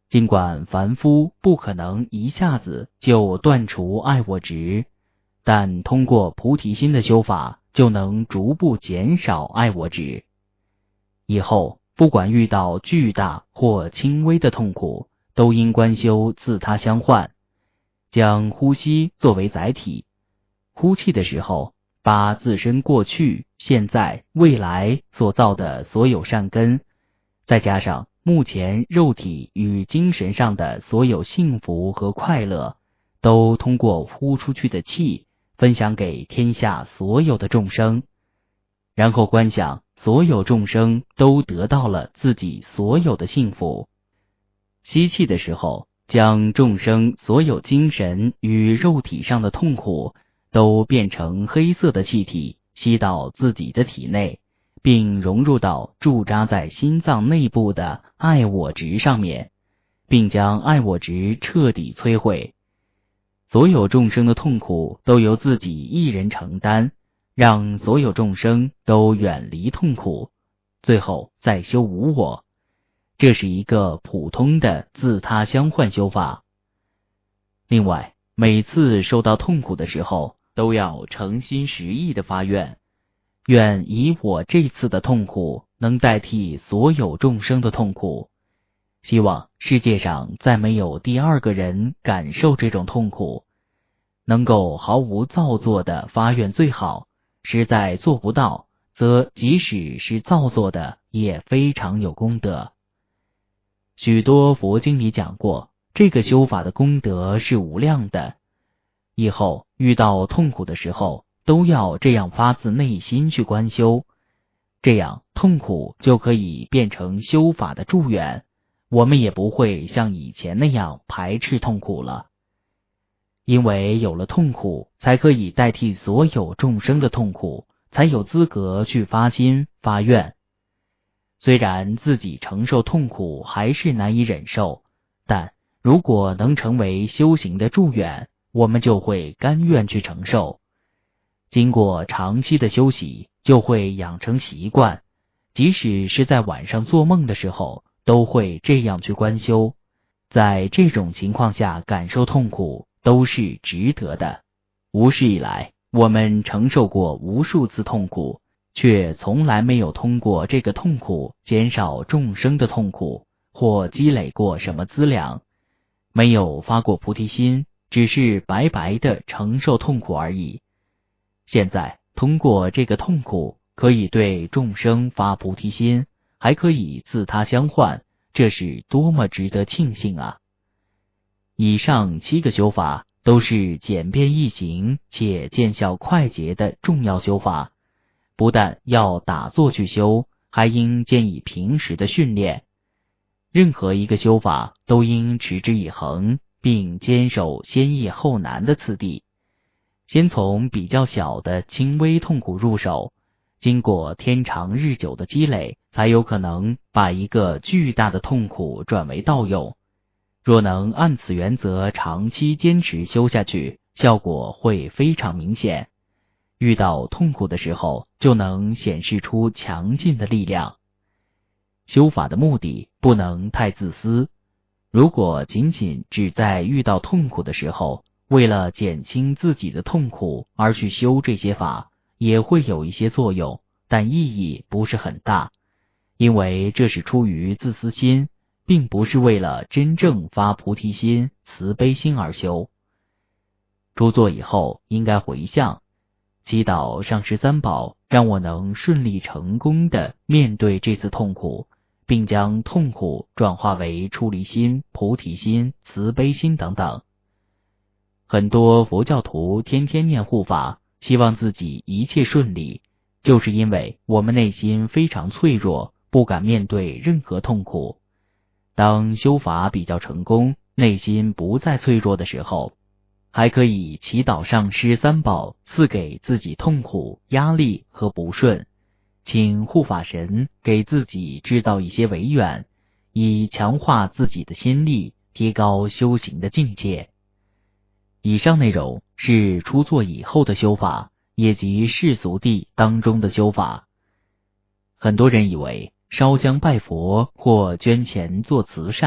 尽管凡夫不可能一下子就断除爱我执，但通过菩提心的修法，就能逐步减少爱我执。以后不管遇到巨大或轻微的痛苦，都应观修自他相换，将呼吸作为载体。呼气的时候，把自身过去、现在、未来所造的所有善根，再加上目前肉体与精神上的所有幸福和快乐，都通过呼出去的气分享给天下所有的众生，然后观想所有众生都得到了自己所有的幸福。吸气的时候，将众生所有精神与肉体上的痛苦都变成黑色的气体，吸到自己的体内，并融入到驻扎在心脏内部的爱我执上面，并将爱我执彻底摧毁。所有众生的痛苦都由自己一人承担，让所有众生都远离痛苦，最后再修无我。这是一个普通的自他相换修法。另外，每次受到痛苦的时候，都要诚心实意的发愿，愿以我这次的痛苦能代替所有众生的痛苦，希望世界上再没有第二个人感受这种痛苦。能够毫无造作的发愿最好，实在做不到，则即使是造作的也非常有功德。许多佛经里讲过，这个修法的功德是无量的。以后遇到痛苦的时候，都要这样发自内心去观修，这样痛苦就可以变成修法的助缘，我们也不会像以前那样排斥痛苦了。因为有了痛苦，才可以代替所有众生的痛苦，才有资格去发心发愿。虽然自己承受痛苦还是难以忍受，但如果能成为修行的助缘，我们就会甘愿去承受。经过长期的修习，就会养成习惯，即使是在晚上做梦的时候，都会这样去观修。在这种情况下感受痛苦，都是值得的。无始以来，我们承受过无数次痛苦，却从来没有通过这个痛苦减少众生的痛苦，或积累过什么资粮，没有发过菩提心，只是白白的承受痛苦而已。现在通过这个痛苦，可以对众生发菩提心，还可以自他相换，这是多么值得庆幸啊！以上7个修法都是简便易行且见效快捷的重要修法，不但要打坐去修，还应兼以平时的训练。任何一个修法都应持之以恒，并坚守先易后难的次第。先从比较小的轻微痛苦入手，经过天长日久的积累，才有可能把一个巨大的痛苦转为道用。若能按此原则长期坚持修下去，效果会非常明显。遇到痛苦的时候，就能显示出强劲的力量。修法的目的不能太自私，如果仅仅只在遇到痛苦的时候，为了减轻自己的痛苦而去修这些法，也会有一些作用，但意义不是很大，因为这是出于自私心，并不是为了真正发菩提心、慈悲心而修。出座以后应该回向，祈祷上师三宝让我能顺利成功地面对这次痛苦，并将痛苦转化为出离心、菩提心、慈悲心等等。很多佛教徒天天念护法，希望自己一切顺利，就是因为我们内心非常脆弱，不敢面对任何痛苦。当修法比较成功，内心不再脆弱的时候，还可以祈祷上师三宝赐给自己痛苦、压力和不顺，请护法神给自己制造一些违缘，以强化自己的心力，提高修行的境界。以上内容是出座以后的修法，也即世俗谛当中的修法。很多人以为烧香拜佛或捐钱做慈善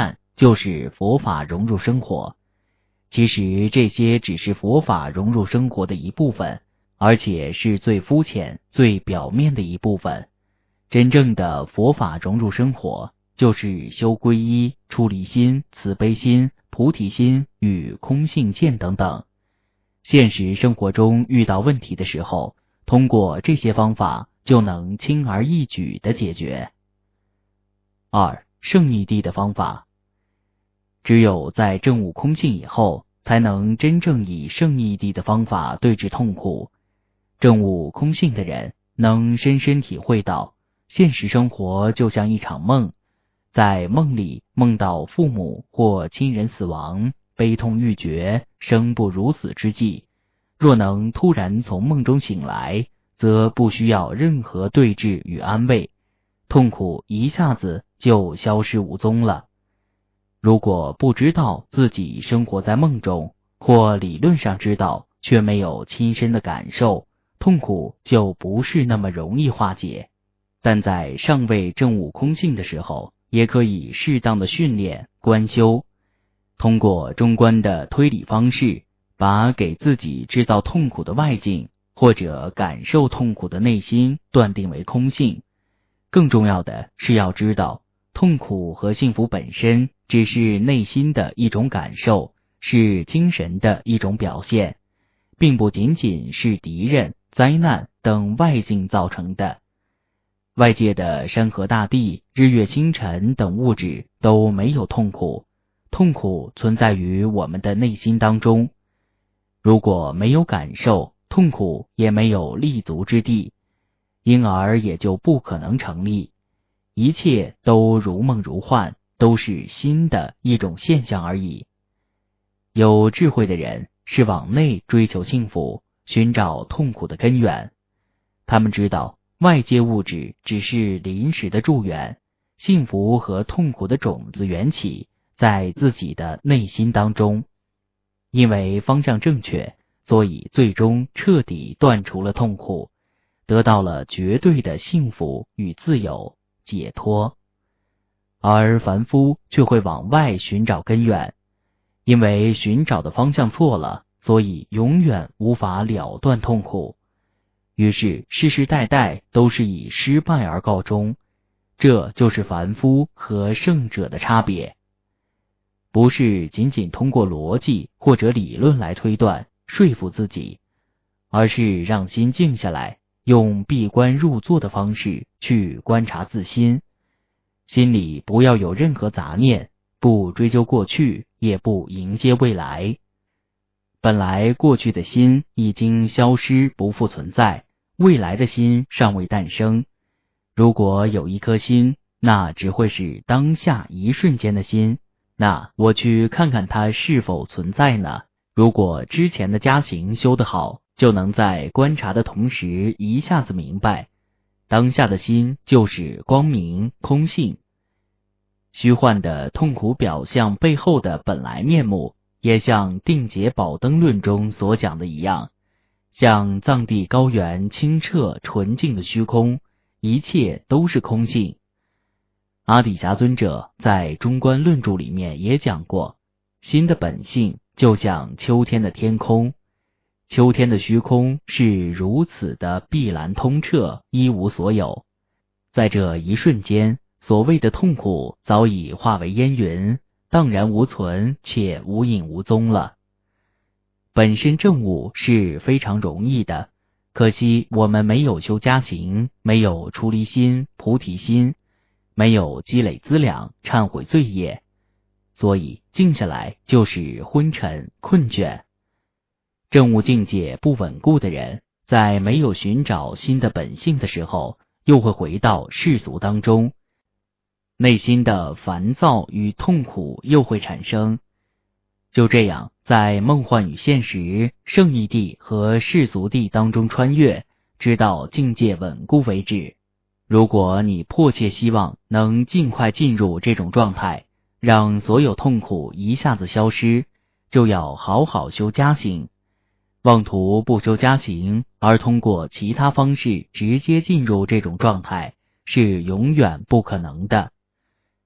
就是佛法融入生活。其实这些只是佛法融入生活的一部分，而且是最肤浅、最表面的一部分。真正的佛法融入生活，就是修皈依、出离心、慈悲心、菩提心与空性见等等。现实生活中遇到问题的时候，通过这些方法就能轻而易举地解决。二、圣义谛的方法。只有在证悟空性以后，才能真正以圣义谛的方法对治痛苦。证悟空性的人，能深深体会到，现实生活就像一场梦，在梦里梦到父母或亲人死亡，悲痛欲绝，生不如死之际，若能突然从梦中醒来，则不需要任何对治与安慰，痛苦一下子就消失无踪了。如果不知道自己生活在梦中，或理论上知道却没有亲身的感受，痛苦就不是那么容易化解。但在尚未证悟空性的时候，也可以适当的训练观修，通过中观的推理方式，把给自己制造痛苦的外境或者感受痛苦的内心断定为空性。更重要的是要知道，痛苦和幸福本身只是内心的一种感受，是精神的一种表现，并不仅仅是敌人、灾难等外境造成的。外界的山河大地、日月星辰等物质都没有痛苦，痛苦存在于我们的内心当中。如果没有感受，痛苦也没有立足之地，因而也就不可能成立。一切都如梦如幻，都是心的一种现象而已。有智慧的人是往内追求幸福，寻找痛苦的根源。他们知道外界物质只是临时的助缘，幸福和痛苦的种子缘起在自己的内心当中。因为方向正确，所以最终彻底断除了痛苦，得到了绝对的幸福与自由、解脱。而凡夫却会往外寻找根源，因为寻找的方向错了，所以永远无法了断痛苦。于是世世代代都是以失败而告终，这就是凡夫和圣者的差别。不是仅仅通过逻辑或者理论来推断说服自己，而是让心静下来，用闭关入坐的方式去观察自心，心里不要有任何杂念，不追究过去，也不迎接未来。本来过去的心已经消失不复存在，未来的心尚未诞生。如果有一颗心，那只会是当下一瞬间的心，那我去看看它是否存在呢？如果之前的加行修得好，就能在观察的同时一下子明白，当下的心就是光明空性。虚幻的痛苦表象背后的本来面目，也像定解宝灯论中所讲的一样，像藏地高原清澈纯净的虚空，一切都是空性。阿底峡尊者在中观论著里面也讲过，心的本性就像秋天的天空，秋天的虚空是如此的碧蓝通彻，一无所有。在这一瞬间，所谓的痛苦早已化为烟云，荡然无存，且无影无踪了。本身证悟是非常容易的，可惜我们没有修加行，没有出离心、菩提心，没有积累资粮，忏悔罪业，所以静下来就是昏沉困倦。证悟境界不稳固的人，在没有寻找心的本性的时候，又会回到世俗当中，内心的烦躁与痛苦又会产生。就这样，在梦幻与现实、圣义谛和世俗谛当中穿越，直到境界稳固为止。如果你迫切希望能尽快进入这种状态，让所有痛苦一下子消失，就要好好修加行。妄图不修加行，而通过其他方式直接进入这种状态，是永远不可能的。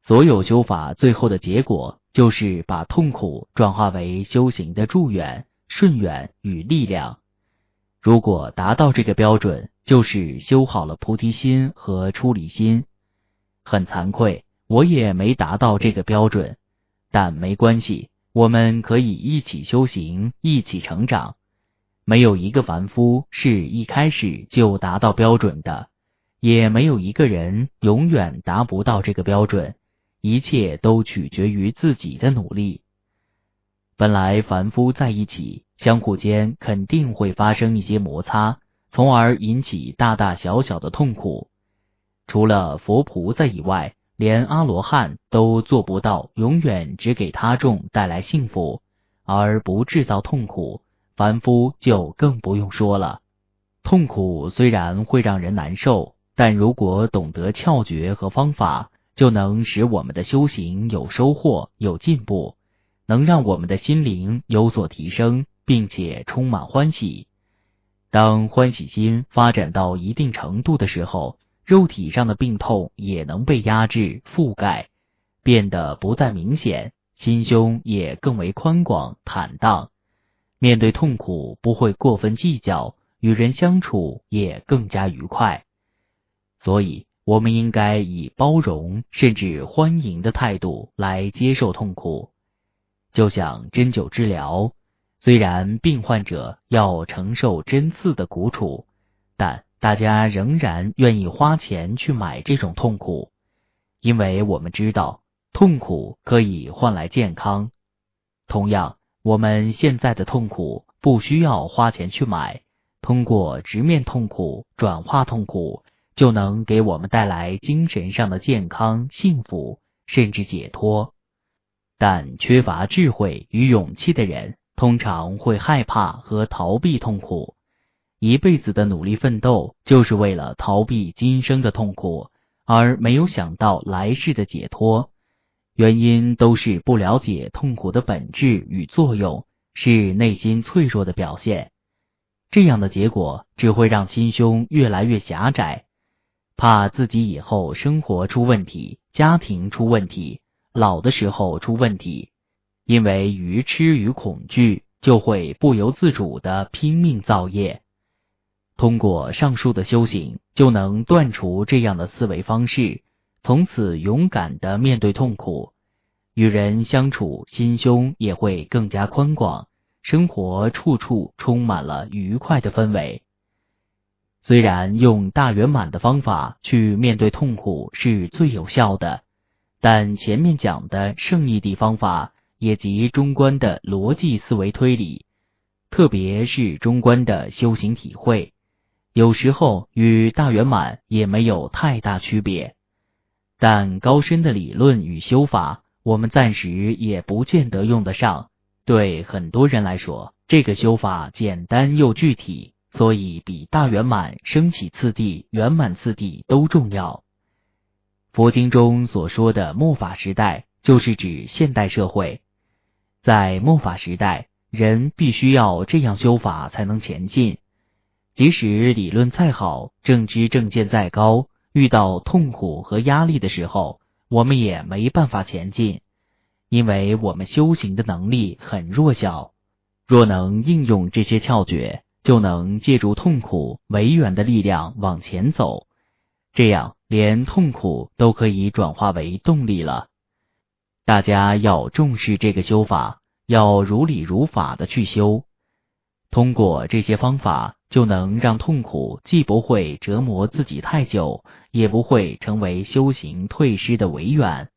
所有修法最后的结果就是把痛苦转化为修行的助缘、顺缘与力量。如果达到这个标准，就是修好了菩提心和出离心。很惭愧，我也没达到这个标准，但没关系，我们可以一起修行，一起成长。没有一个凡夫是一开始就达到标准的，也没有一个人永远达不到这个标准，一切都取决于自己的努力。本来凡夫在一起，相互间肯定会发生一些摩擦，从而引起大大小小的痛苦。除了佛菩萨以外，连阿罗汉都做不到永远只给他众带来幸福，而不制造痛苦，凡夫就更不用说了。痛苦虽然会让人难受，但如果懂得窍诀和方法，就能使我们的修行有收获、有进步，能让我们的心灵有所提升，并且充满欢喜。当欢喜心发展到一定程度的时候，肉体上的病痛也能被压制、覆盖，变得不再明显，心胸也更为宽广、坦荡。面对痛苦不会过分计较，与人相处也更加愉快。所以，我们应该以包容甚至欢迎的态度来接受痛苦。就像针灸治疗，虽然病患者要承受针刺的苦楚，但大家仍然愿意花钱去买这种痛苦，因为我们知道痛苦可以换来健康。同样，我们现在的痛苦不需要花钱去买，通过直面痛苦、转化痛苦，就能给我们带来精神上的健康、幸福，甚至解脱。但缺乏智慧与勇气的人，通常会害怕和逃避痛苦。一辈子的努力奋斗，就是为了逃避今生的痛苦，而没有想到来世的解脱。原因都是不了解痛苦的本质与作用，是内心脆弱的表现。这样的结果只会让心胸越来越狭窄，怕自己以后生活出问题，家庭出问题，老的时候出问题。因为愚痴与恐惧，就会不由自主地拼命造业。通过上述的修行，就能断除这样的思维方式，从此勇敢地面对痛苦，与人相处，心胸也会更加宽广，生活处处充满了愉快的氛围。虽然用大圆满的方法去面对痛苦是最有效的，但前面讲的圣义谛方法也即中观的逻辑思维推理，特别是中观的修行体会，有时候与大圆满也没有太大区别。但高深的理论与修法，我们暂时也不见得用得上。对很多人来说，这个修法简单又具体，所以比大圆满、升起次第、圆满次第都重要。佛经中所说的末法时代，就是指现代社会。在末法时代，人必须要这样修法才能前进。即使理论再好，正知正见再高，遇到痛苦和压力的时候，我们也没办法前进，因为我们修行的能力很弱小。若能应用这些窍诀，就能借助痛苦为缘的力量往前走，这样连痛苦都可以转化为动力了。大家要重视这个修法，要如理如法的去修。通过这些方法，就能让痛苦既不会折磨自己太久，也不会成为修行退失的违缘。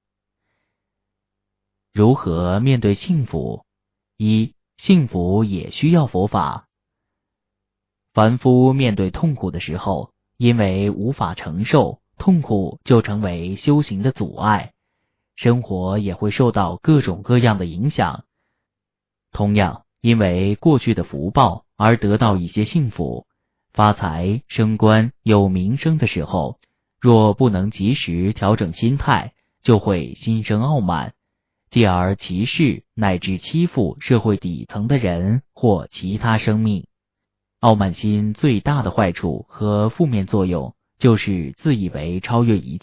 如何面对幸福？一、幸福也需要佛法。凡夫面对痛苦的时候，因为无法承受，痛苦就成为修行的阻碍，生活也会受到各种各样的影响。同样，因为过去的福报而得到一些幸福，发财、升官、有名声的时候，若不能及时调整心态，就会心生傲慢，继而歧视乃至欺负社会底层的人或其他生命。傲慢心最大的坏处和负面作用，就是自以为超越一切，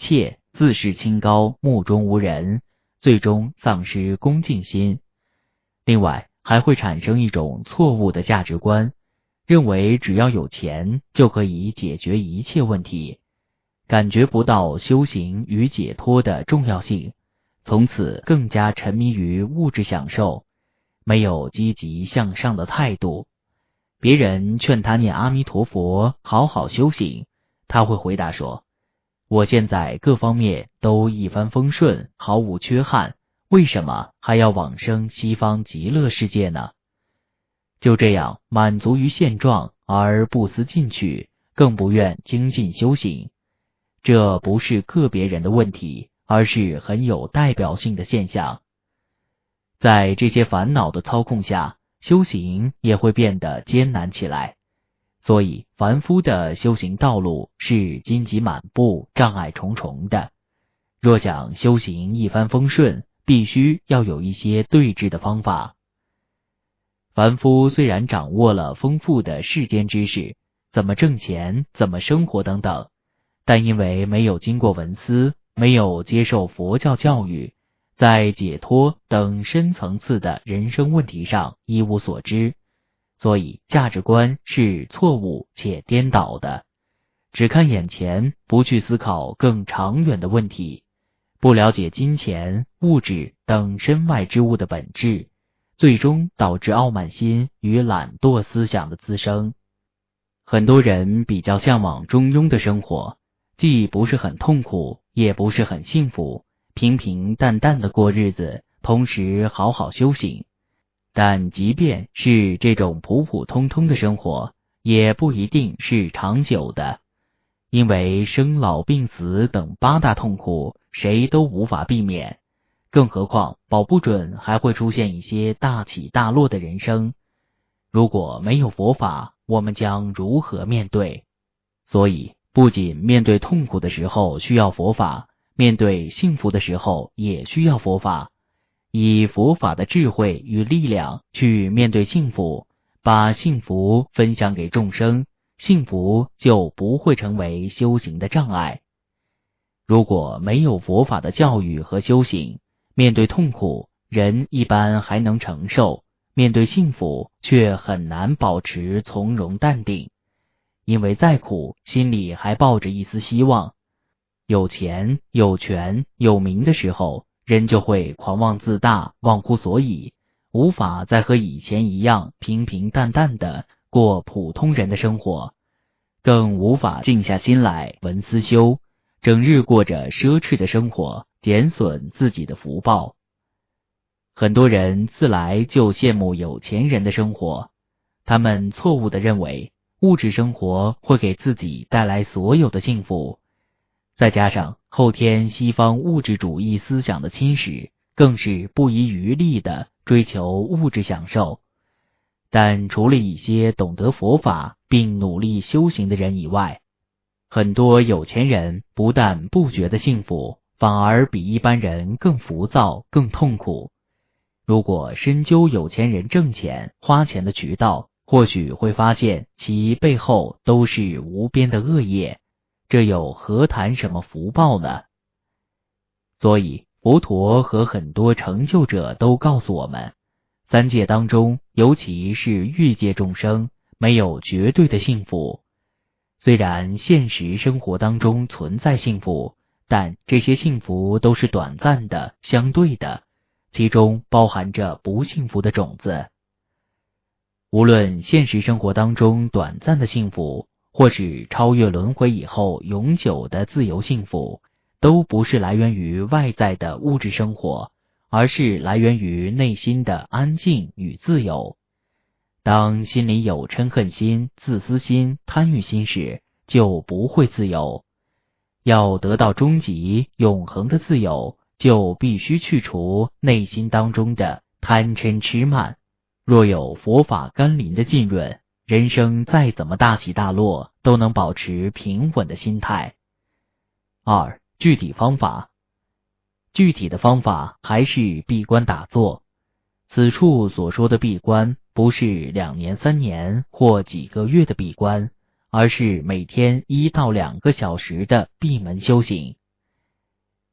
自视清高，目中无人，最终丧失恭敬心。另外，还会产生一种错误的价值观，认为只要有钱就可以解决一切问题，感觉不到修行与解脱的重要性，从此更加沉迷于物质享受，没有积极向上的态度。别人劝他念阿弥陀佛，好好修行，他会回答说，我现在各方面都一帆风顺，毫无缺憾，为什么还要往生西方极乐世界呢？就这样满足于现状而不思进取，更不愿精进修行。这不是个别人的问题，而是很有代表性的现象。在这些烦恼的操控下，修行也会变得艰难起来。所以凡夫的修行道路是荆棘满布，障碍重重的。若想修行一帆风顺，必须要有一些对治的方法。凡夫虽然掌握了丰富的世间知识，怎么挣钱，怎么生活等等，但因为没有经过文思，没有接受佛教教育，在解脱等深层次的人生问题上一无所知，所以价值观是错误且颠倒的，只看眼前，不去思考更长远的问题，不了解金钱、物质等身外之物的本质，最终导致傲慢心与懒惰思想的滋生。很多人比较向往中庸的生活，既不是很痛苦，也不是很幸福，平平淡淡的过日子，同时好好修行。但即便是这种普普通通的生活，也不一定是长久的，因为生老病死等八大痛苦，谁都无法避免，更何况保不准还会出现一些大起大落的人生。如果没有佛法，我们将如何面对？所以不仅面对痛苦的时候需要佛法，面对幸福的时候也需要佛法，以佛法的智慧与力量去面对幸福，把幸福分享给众生，幸福就不会成为修行的障碍。如果没有佛法的教育和修行，面对痛苦，人一般还能承受，面对幸福却很难保持从容淡定，因为再苦，心里还抱着一丝希望。有钱、有权、有名的时候，人就会狂妄自大，忘乎所以，无法再和以前一样平平淡淡的过普通人的生活，更无法静下心来闻思修，整日过着奢侈的生活，减损自己的福报。很多人自来就羡慕有钱人的生活，他们错误地认为物质生活会给自己带来所有的幸福，再加上后天西方物质主义思想的侵蚀，更是不遗余力地追求物质享受。但除了一些懂得佛法并努力修行的人以外，很多有钱人不但不觉得幸福，反而比一般人更浮躁、更痛苦。如果深究有钱人挣钱、花钱的渠道，或许会发现其背后都是无边的恶业，这又何谈什么福报呢？所以佛陀和很多成就者都告诉我们，三界当中，尤其是欲界众生，没有绝对的幸福。虽然现实生活当中存在幸福，但这些幸福都是短暂的、相对的，其中包含着不幸福的种子。无论现实生活当中短暂的幸福，或是超越轮回以后永久的自由幸福，都不是来源于外在的物质生活，而是来源于内心的安静与自由。当心里有嗔恨心、自私心、贪欲心时，就不会自由。要得到终极永恒的自由，就必须去除内心当中的贪嗔痴慢。若有佛法甘霖的浸润，人生再怎么大起大落，都能保持平稳的心态。二、具体方法。具体的方法还是闭关打坐。此处所说的闭关，不是2年3年或几个月的闭关，而是每天1到2个小时的闭门修行。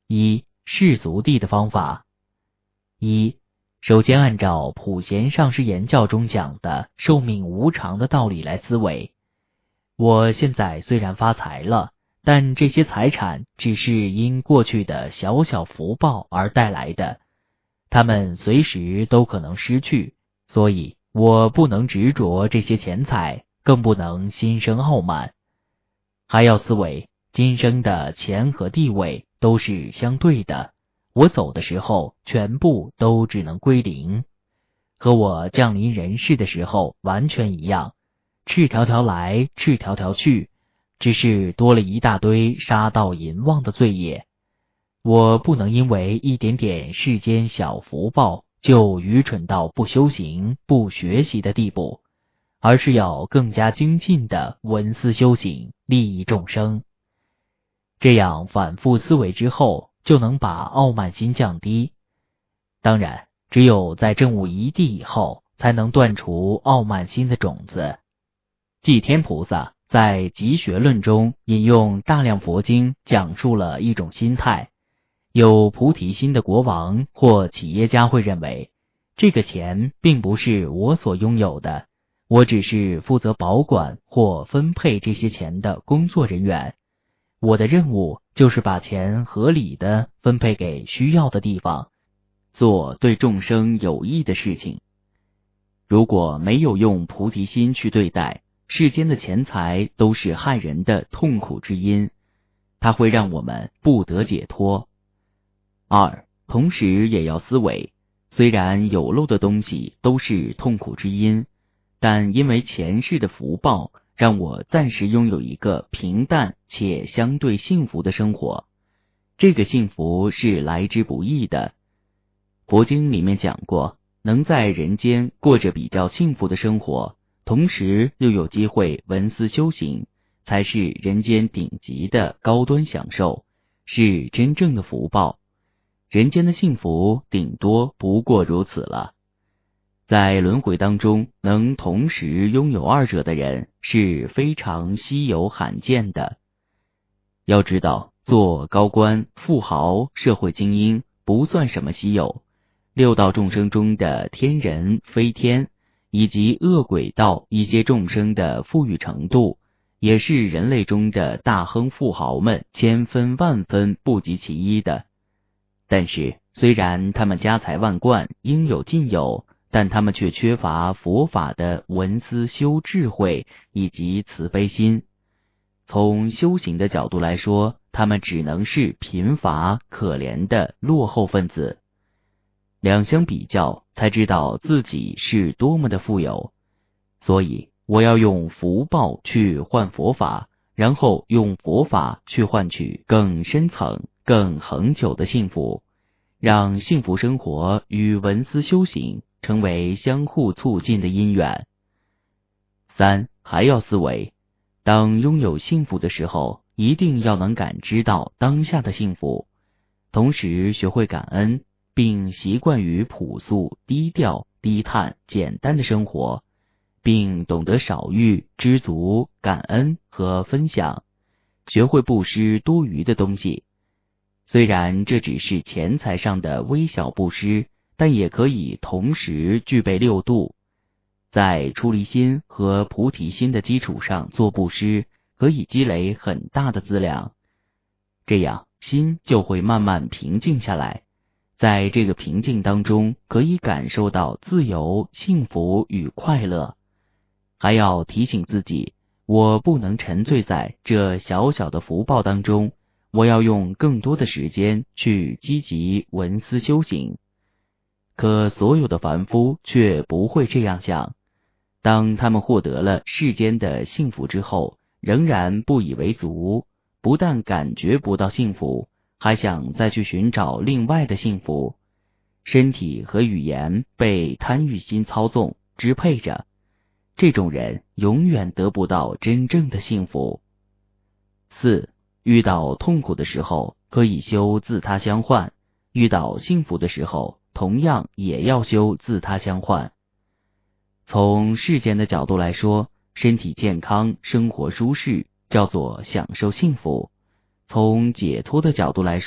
一、世俗谛的方法。一、首先按照普贤上师言教中讲的寿命无常的道理来思维。我现在虽然发财了，但这些财产只是因过去的小小福报而带来的，它们随时都可能失去，所以我不能执着这些钱财，更不能心生傲慢。还要思维，今生的钱和地位都是相对的，我走的时候全部都只能归零，和我降临人世的时候完全一样，赤条条来，赤条条去，只是多了一大堆杀盗淫妄的罪业。我不能因为一点点世间小福报就愚蠢到不修行、不学习的地步，而是要更加精进的闻思修行，利益众生。这样反复思维之后，就能把傲慢心降低。当然，只有在证悟一谛以后，才能断除傲慢心的种子。寂天菩萨在《集学论》中引用大量佛经，讲述了一种心态。有菩提心的国王或企业家会认为，这个钱并不是我所拥有的，我只是负责保管或分配这些钱的工作人员。我的任务就是把钱合理的分配给需要的地方，做对众生有益的事情。如果没有用菩提心去对待，世间的钱财都是害人的痛苦之因，它会让我们不得解脱。二、同时也要思维，虽然有漏的东西都是痛苦之因，但因为前世的福报，让我暂时拥有一个平淡且相对幸福的生活。这个幸福是来之不易的。佛经里面讲过，能在人间过着比较幸福的生活，同时又有机会闻思修行，才是人间顶级的高端享受，是真正的福报。人间的幸福顶多不过如此了。在轮回当中，能同时拥有二者的人是非常稀有罕见的。要知道，做高官、富豪、社会精英不算什么稀有，六道众生中的天人、非天，以及恶鬼道一些众生的富裕程度，也是人类中的大亨富豪们千分万分不及其一的。但是，虽然他们家财万贯，应有尽有，但他们却缺乏佛法的闻思修智慧以及慈悲心。从修行的角度来说，他们只能是贫乏可怜的落后分子。两相比较，才知道自己是多么的富有。所以，我要用福报去换佛法，然后用佛法去换取更深层、更恒久的幸福，让幸福生活与闻思修行成为相互促进的因缘。三、还要思维，当拥有幸福的时候，一定要能感知到当下的幸福，同时学会感恩，并习惯于朴素、低调、低碳、简单的生活，并懂得少欲、知足、感恩和分享，学会布施多余的东西。虽然这只是钱财上的微小布施，但也可以同时具备六度。在出离心和菩提心的基础上做布施，可以积累很大的资粮，这样心就会慢慢平静下来。在这个平静当中，可以感受到自由、幸福与快乐。还要提醒自己，我不能沉醉在这小小的福报当中，我要用更多的时间去积极闻思修行。可所有的凡夫却不会这样想，当他们获得了世间的幸福之后，仍然不以为足，不但感觉不到幸福，还想再去寻找另外的幸福。身体和语言被贪欲心操纵支配着，这种人永远得不到真正的幸福。四、遇到痛苦的时候，可以修自他相换；遇到幸福的时候，同样也要修自他相换。从世间的角度来说，身体健康、生活舒适叫做享受幸福；从解脱的角度来说，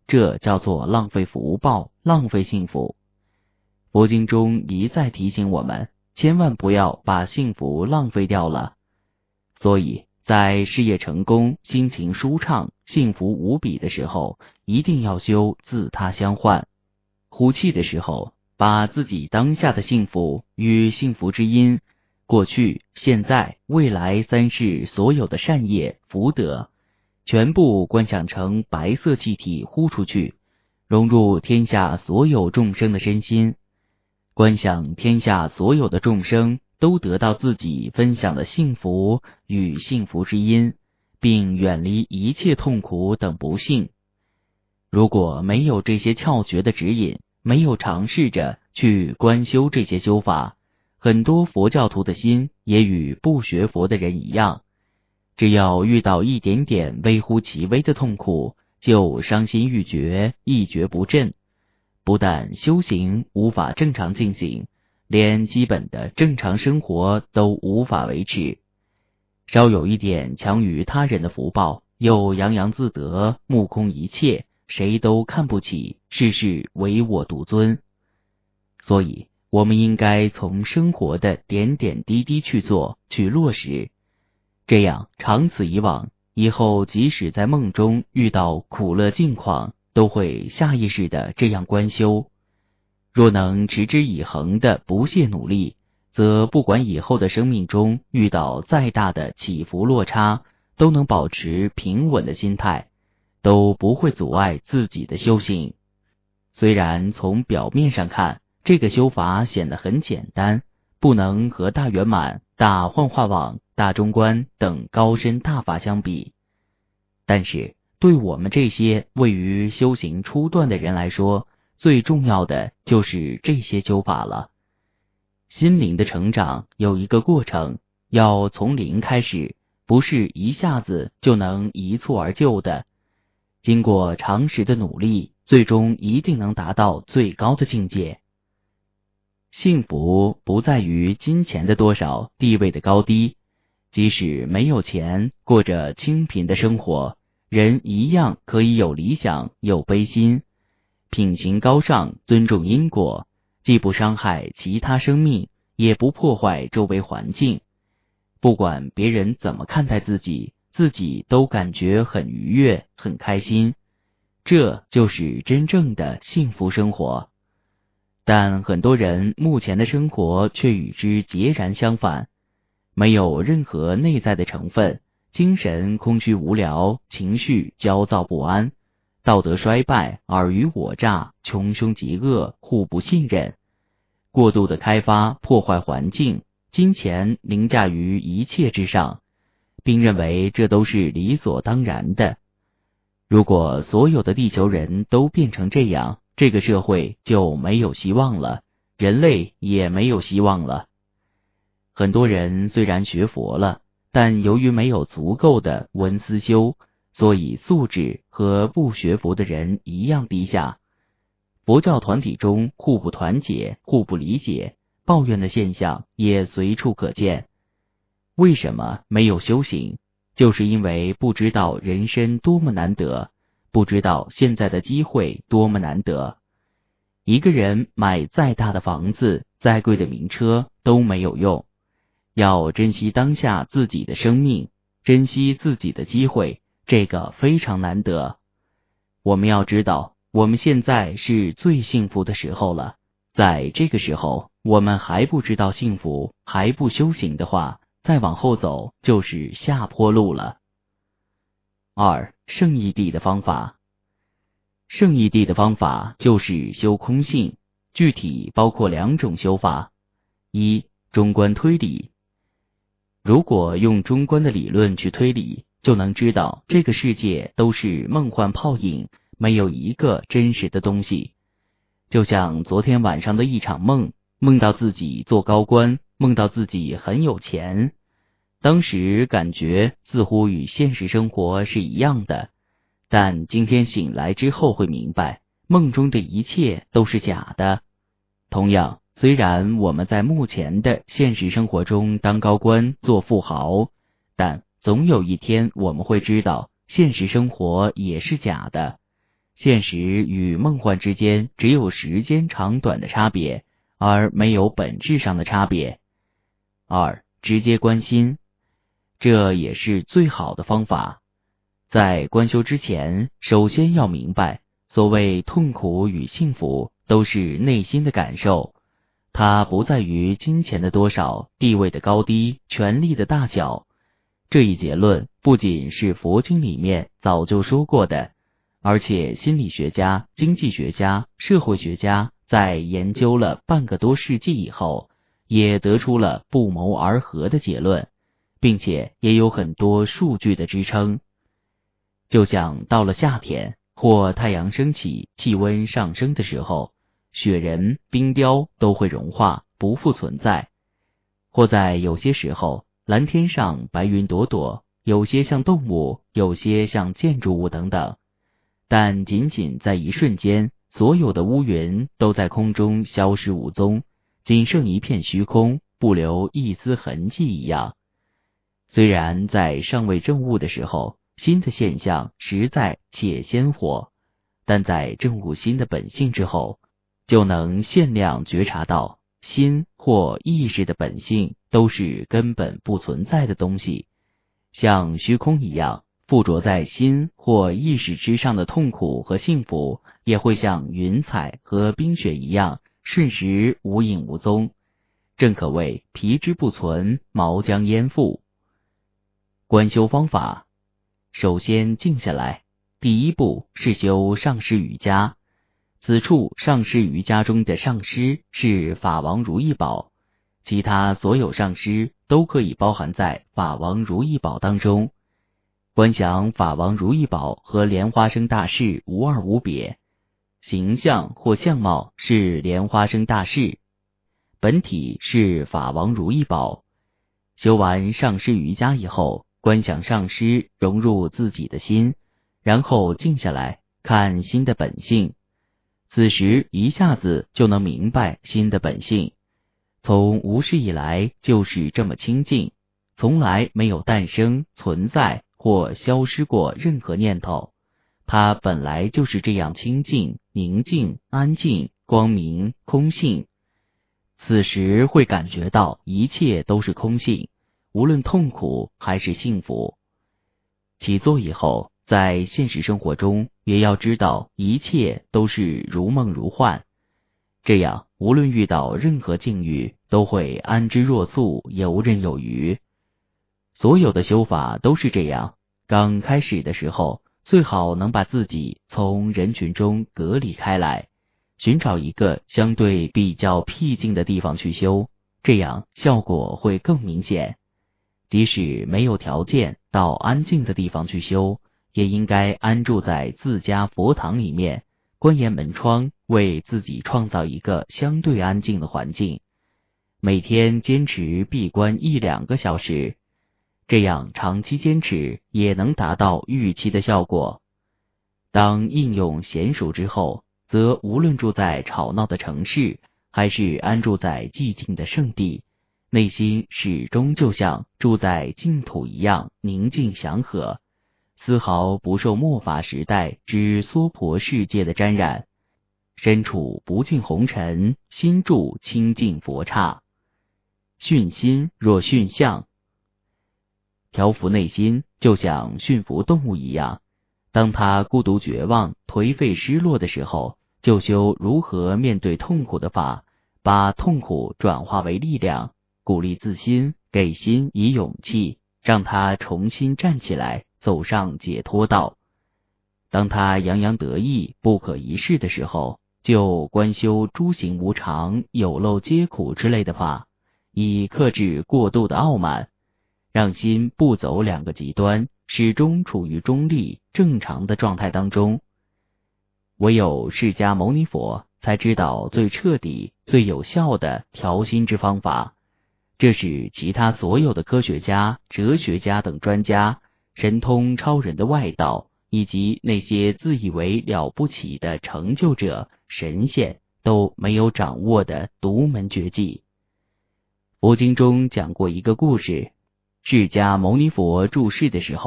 这叫做浪费福报，浪费幸福。佛经中一再提醒我们，千万不要把幸福浪费掉了。所以在事业成功、心情舒畅、幸福无比的时候，一定要修自他相换。呼气的时候，把自己当下的幸福与幸福之因，过去、现在、未来三世所有的善业、福德，全部观想成白色气体呼出去，融入天下所有众生的身心。观想天下所有的众生都得到自己分享的幸福与幸福之因，并远离一切痛苦等不幸。如果没有这些窍诀的指引，没有尝试着去观修这些修法，很多佛教徒的心也与不学佛的人一样，只要遇到一点点微乎其微的痛苦，就伤心欲绝，一蹶不振。不但修行无法正常进行，连基本的正常生活都无法维持。稍有一点强于他人的福报，又洋洋自得，目空一切，谁都看不起，事事唯我独尊。所以我们应该从生活的点点滴滴去做，去落实。这样长此以往，以后即使在梦中遇到苦乐境况，都会下意识的这样观修。若能持之以恒的不懈努力，则不管以后的生命中遇到再大的起伏落差，都能保持平稳的心态，都不会阻碍自己的修行。虽然从表面上看，这个修法显得很简单，不能和大圆满、大幻化网、大中观等高深大法相比，但是对我们这些位于修行初段的人来说，最重要的就是这些修法了。心灵的成长有一个过程，要从零开始，不是一下子就能一蹴而就的。经过长时的努力，最终一定能达到最高的境界。幸福不在于金钱的多少、地位的高低，即使没有钱，过着清贫的生活，人一样可以有理想、有悲心，品行高尚，尊重因果，既不伤害其他生命，也不破坏周围环境。不管别人怎么看待自己，自己都感觉很愉悦、很开心，这就是真正的幸福生活。但很多人目前的生活却与之截然相反，没有任何内在的成分，精神空虚无聊，情绪焦躁不安，道德衰败，尔虞我诈，穷凶极恶，互不信任，过度的开发破坏环境，金钱凌驾于一切之上，并认为这都是理所当然的。如果所有的地球人都变成这样，这个社会就没有希望了，人类也没有希望了。很多人虽然学佛了，但由于没有足够的闻思修，所以素质和不学佛的人一样低下。佛教团体中互不团结，互不理解，抱怨的现象也随处可见。为什么没有修行？就是因为不知道人生多么难得，不知道现在的机会多么难得。一个人买再大的房子，再贵的名车都没有用，要珍惜当下自己的生命，珍惜自己的机会，这个非常难得。我们要知道，我们现在是最幸福的时候了，在这个时候，我们还不知道幸福，还不修行的话，再往后走就是下坡路了。二、圣义谛的方法。圣义谛的方法就是修空性，具体包括两种修法。一、中观推理。如果用中观的理论去推理，就能知道这个世界都是梦幻泡影，没有一个真实的东西。就像昨天晚上的一场梦，梦到自己做高官，梦到自己很有钱，当时感觉似乎与现实生活是一样的，但今天醒来之后会明白，梦中的一切都是假的。同样，虽然我们在目前的现实生活中当高官做富豪，但总有一天我们会知道，现实生活也是假的。 现实与梦幻之间只有时间长短的差别，而没有本质上的差别。二、直接观心，这也是最好的方法。在观修之前，首先要明白，所谓痛苦与幸福都是内心的感受，它不在于金钱的多少、地位的高低、权力的大小。这一结论不仅是佛经里面早就说过的，而且心理学家、经济学家、社会学家在研究了半个多世纪以后，也得出了不谋而合的结论，并且也有很多数据的支撑。就像到了夏天或太阳升起、气温上升的时候，雪人、冰雕都会融化，不复存在；或在有些时候，蓝天上白云朵朵，有些像动物，有些像建筑物等等。但仅仅在一瞬间，所有的乌云都在空中消失无踪，仅剩一片虚空，不留一丝痕迹一样。虽然在尚未证悟的时候，心的现象实在且鲜活，但在证悟心的本性之后，就能限量觉察到心或意识的本性都是根本不存在的东西，像虚空一样，附着在心或意识之上的痛苦和幸福，也会像云彩和冰雪一样，瞬时无影无踪。正可谓皮之不存，毛将焉附。观修方法，首先静下来，第一步是修上师瑜伽。此处上师瑜伽中的上师是法王如意宝，其他所有上师都可以包含在法王如意宝当中。观想法王如意宝和莲花生大士无二无别，形象或相貌是莲花生大士，本体是法王如意宝。修完上师瑜伽以后，观想上师融入自己的心，然后静下来看心的本性。此时一下子就能明白心的本性，从无始以来就是这么清净，从来没有诞生、存在或消失过任何念头。它本来就是这样清净、宁静、安静、光明、空性。此时会感觉到一切都是空性，无论痛苦还是幸福。起坐以后，在现实生活中也要知道一切都是如梦如幻，这样无论遇到任何境遇都会安之若素，游刃有余。所有的修法都是这样，刚开始的时候最好能把自己从人群中隔离开来，寻找一个相对比较僻静的地方去修，这样效果会更明显。即使没有条件到安静的地方去修，也应该安住在自家佛堂里面，关严门窗，为自己创造一个相对安静的环境。每天坚持闭关1-2个小时，这样长期坚持也能达到预期的效果。当应用娴熟之后，则无论住在吵闹的城市，还是安住在寂静的圣地，内心始终就像住在净土一样宁静祥和，丝毫不受末法时代之娑婆世界的沾染，身处不尽红尘，心住清净佛刹。驯心若驯象，调伏内心就像驯服动物一样，当他孤独绝望、颓废失落的时候，就修如何面对痛苦的法，把痛苦转化为力量，鼓励自心，给心以勇气，让他重新站起来，走上解脱道。当他洋洋得意、不可一世的时候，就观修诸行无常、有漏皆苦之类的法，以克制过度的傲慢，让心不走两个极端，始终处于中立正常的状态当中。唯有释迦牟尼佛才知道最彻底、最有效的调心之方法，这是其他所有的科学家、哲学家等专家、神通超人的外道，以及那些自以为了不起的成就者、神仙都没有掌握的独门绝技。佛经中讲过一个故事，释迦牟尼佛住世的时候，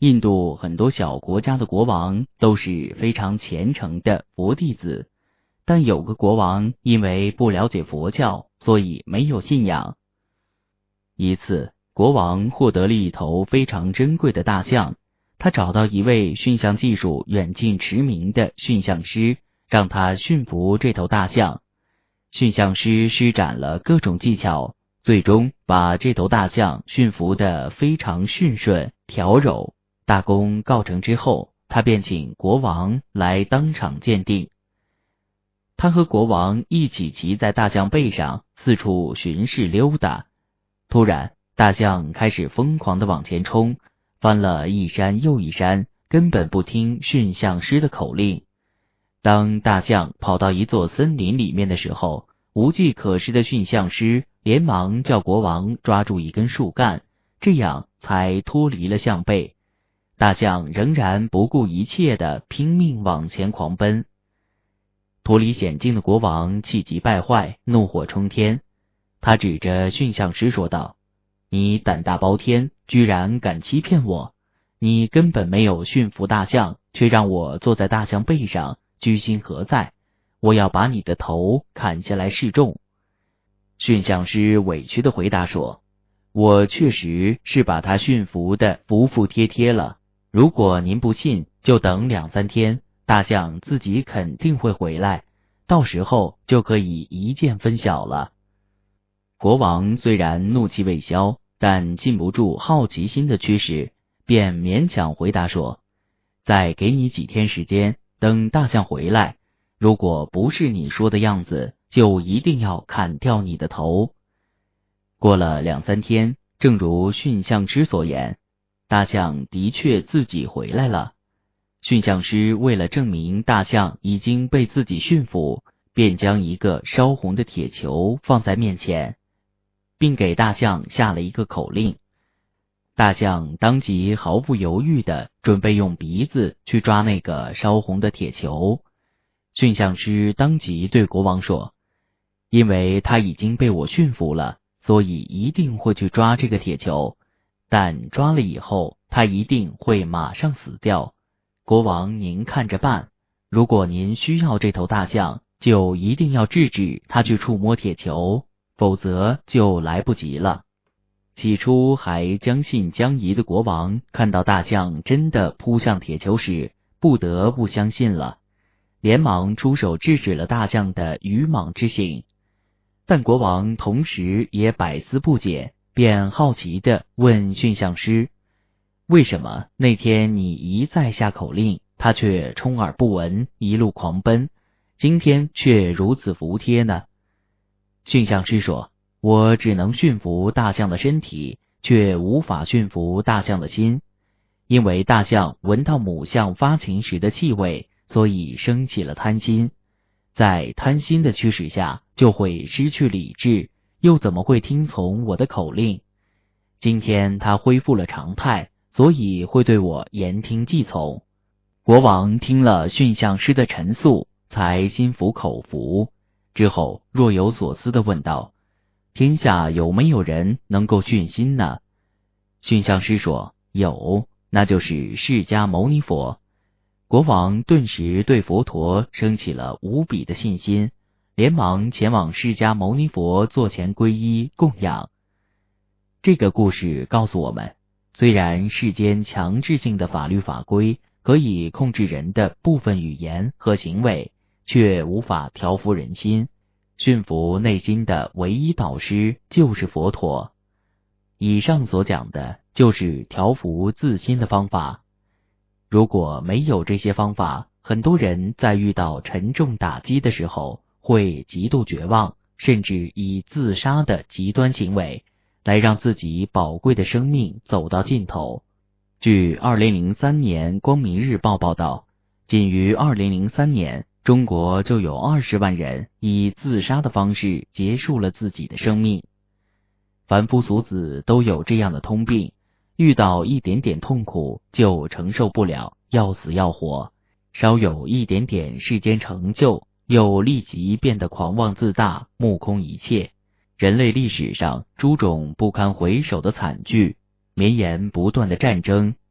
印度很多小国家的国王都是非常虔诚的佛弟子，但有个国王因为不了解佛教，所以没有信仰。一次，国王获得了一头非常珍贵的大象，他找到一位驯象技术远近驰名的驯象师，让他驯服这头大象。驯象师施展了各种技巧，最终把这头大象驯服得非常驯顺调柔。大功告成之后，他便请国王来当场鉴定。他和国王一起骑在大象背上，四处巡视溜达。突然，大象开始疯狂地往前冲，翻了一山又一山，根本不听驯象师的口令。当大象跑到一座森林里面的时候，无计可施的驯象师连忙叫国王抓住一根树干，这样才脱离了象背。大象仍然不顾一切地拼命往前狂奔。脱离险境的国王气急败坏，怒火冲天。他指着驯象师说道：“你胆大包天，居然敢欺骗我！你根本没有驯服大象，却让我坐在大象背上，居心何在？我要把你的头砍下来示众。”驯象师委屈地回答说：“我确实是把他驯服的服服帖帖了。如果您不信，就等2-3天，大象自己肯定会回来，到时候就可以一见分晓了。”国王虽然怒气未消，但禁不住好奇心的驱使，便勉强回答说：“再给你几天时间，等大象回来，如果不是你说的样子，就一定要砍掉你的头。”过了2-3天，正如驯象师所言，大象的确自己回来了。驯象师为了证明大象已经被自己驯服，便将一个烧红的铁球放在面前，并给大象下了一个口令。大象当即毫不犹豫地准备用鼻子去抓那个烧红的铁球。驯象师当即对国王说：“因为他已经被我驯服了，所以一定会去抓这个铁球，但抓了以后，他一定会马上死掉。国王您看着办，如果您需要这头大象，就一定要制止他去触摸铁球，否则就来不及了。”起初还将信将疑的国王看到大象真的扑向铁球时，不得不相信了，连忙出手制止了大象的愚莽之行。但国王同时也百思不解，便好奇地问驯象师：“为什么那天你一再下口令，他却充耳不闻，一路狂奔，今天却如此服帖呢？”驯象师说：“我只能驯服大象的身体，却无法驯服大象的心。因为大象闻到母象发情时的气味，所以生起了贪心。在贪心的驱使下，就会失去理智，又怎么会听从我的口令？今天他恢复了常态，所以会对我言听计从。”国王听了驯象师的陈述，才心服口服。之后若有所思地问道：“天下有没有人能够驯心呢？”驯象师说：“有，那就是释迦牟尼佛。”国王顿时对佛陀升起了无比的信心，连忙前往释迦牟尼佛座前皈依供养。这个故事告诉我们，虽然世间强制性的法律法规可以控制人的部分语言和行为，却无法调服人心。驯服内心的唯一导师就是佛陀。以上所讲的就是调服自心的方法。如果没有这些方法，很多人在遇到沉重打击的时候，会极度绝望，甚至以自杀的极端行为来让自己宝贵的生命走到尽头。据2003年光明日报报道，仅于2003年，中国就有20万人以自杀的方式结束了自己的生命。凡夫俗子都有这样的通病，遇到一点点痛苦就承受不了，要死要活，稍有一点点世间成就，又立即变得狂妄自大，目空一切。人类历史上诸种不堪回首的惨剧，绵延不断的战争，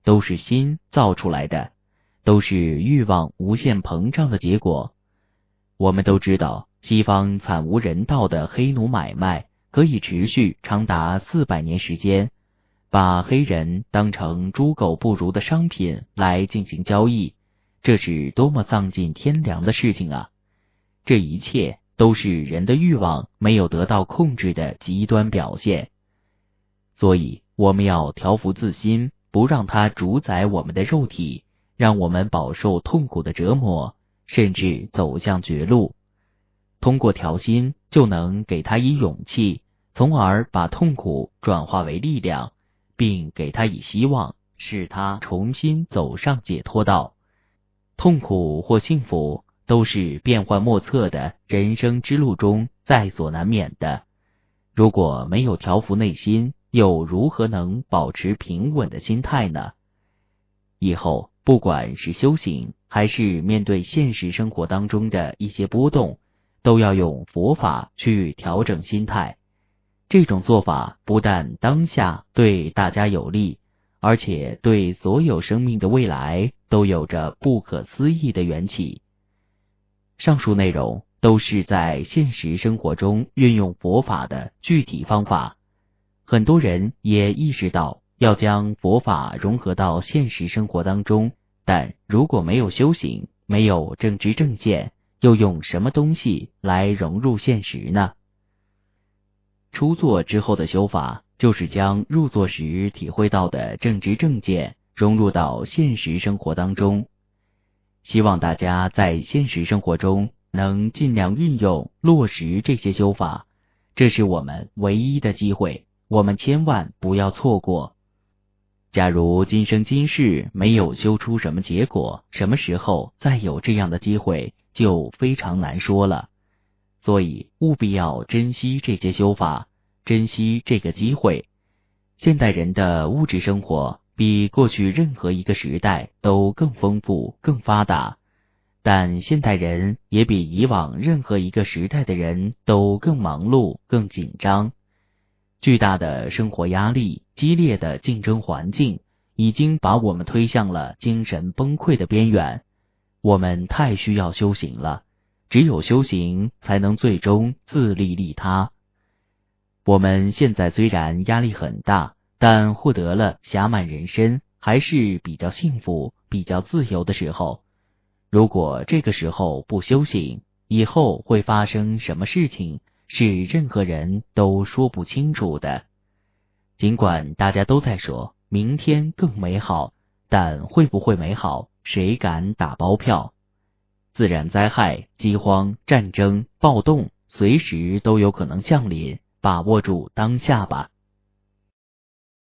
都是心造出来的，都是欲望无限膨胀的结果。我们都知道，西方惨无人道的黑奴买卖可以持续长达400年时间，把黑人当成猪狗不如的商品来进行交易，这是多么丧尽天良的事情啊！这一切都是人的欲望没有得到控制的极端表现。所以我们要调伏自心，不让它主宰我们的肉体，让我们饱受痛苦的折磨，甚至走向绝路。通过调心，就能给他以勇气，从而把痛苦转化为力量，并给他以希望，使他重新走上解脱道。痛苦或幸福都是变幻莫测的人生之路中在所难免的。如果没有调伏内心，又如何能保持平稳的心态呢？以后不管是修行，还是面对现实生活当中的一些波动，都要用佛法去调整心态。这种做法不但当下对大家有利，而且对所有生命的未来都有着不可思议的缘起。上述内容都是在现实生活中运用佛法的具体方法。很多人也意识到要将佛法融合到现实生活当中，但如果没有修行，没有正知正见，又用什么东西来融入现实呢？出座之后的修法，就是将入座时体会到的正知正见融入到现实生活当中。希望大家在现实生活中能尽量运用落实这些修法，这是我们唯一的机会，我们千万不要错过。假如今生今世没有修出什么结果，什么时候再有这样的机会就非常难说了。所以务必要珍惜这些修法，珍惜这个机会。现代人的物质生活比过去任何一个时代都更丰富、更发达，但现代人也比以往任何一个时代的人都更忙碌、更紧张。巨大的生活压力，激烈的竞争环境，已经把我们推向了精神崩溃的边缘。我们太需要修行了，只有修行才能最终自利利他。我们现在虽然压力很大，但获得了暇满人身，还是比较幸福、比较自由的时候。如果这个时候不修行，以后会发生什么事情，是任何人都说不清楚的。尽管大家都在说明天更美好，但会不会美好，谁敢打包票？自然灾害、饥荒、战争、暴动，随时都有可能降临，把握住当下吧。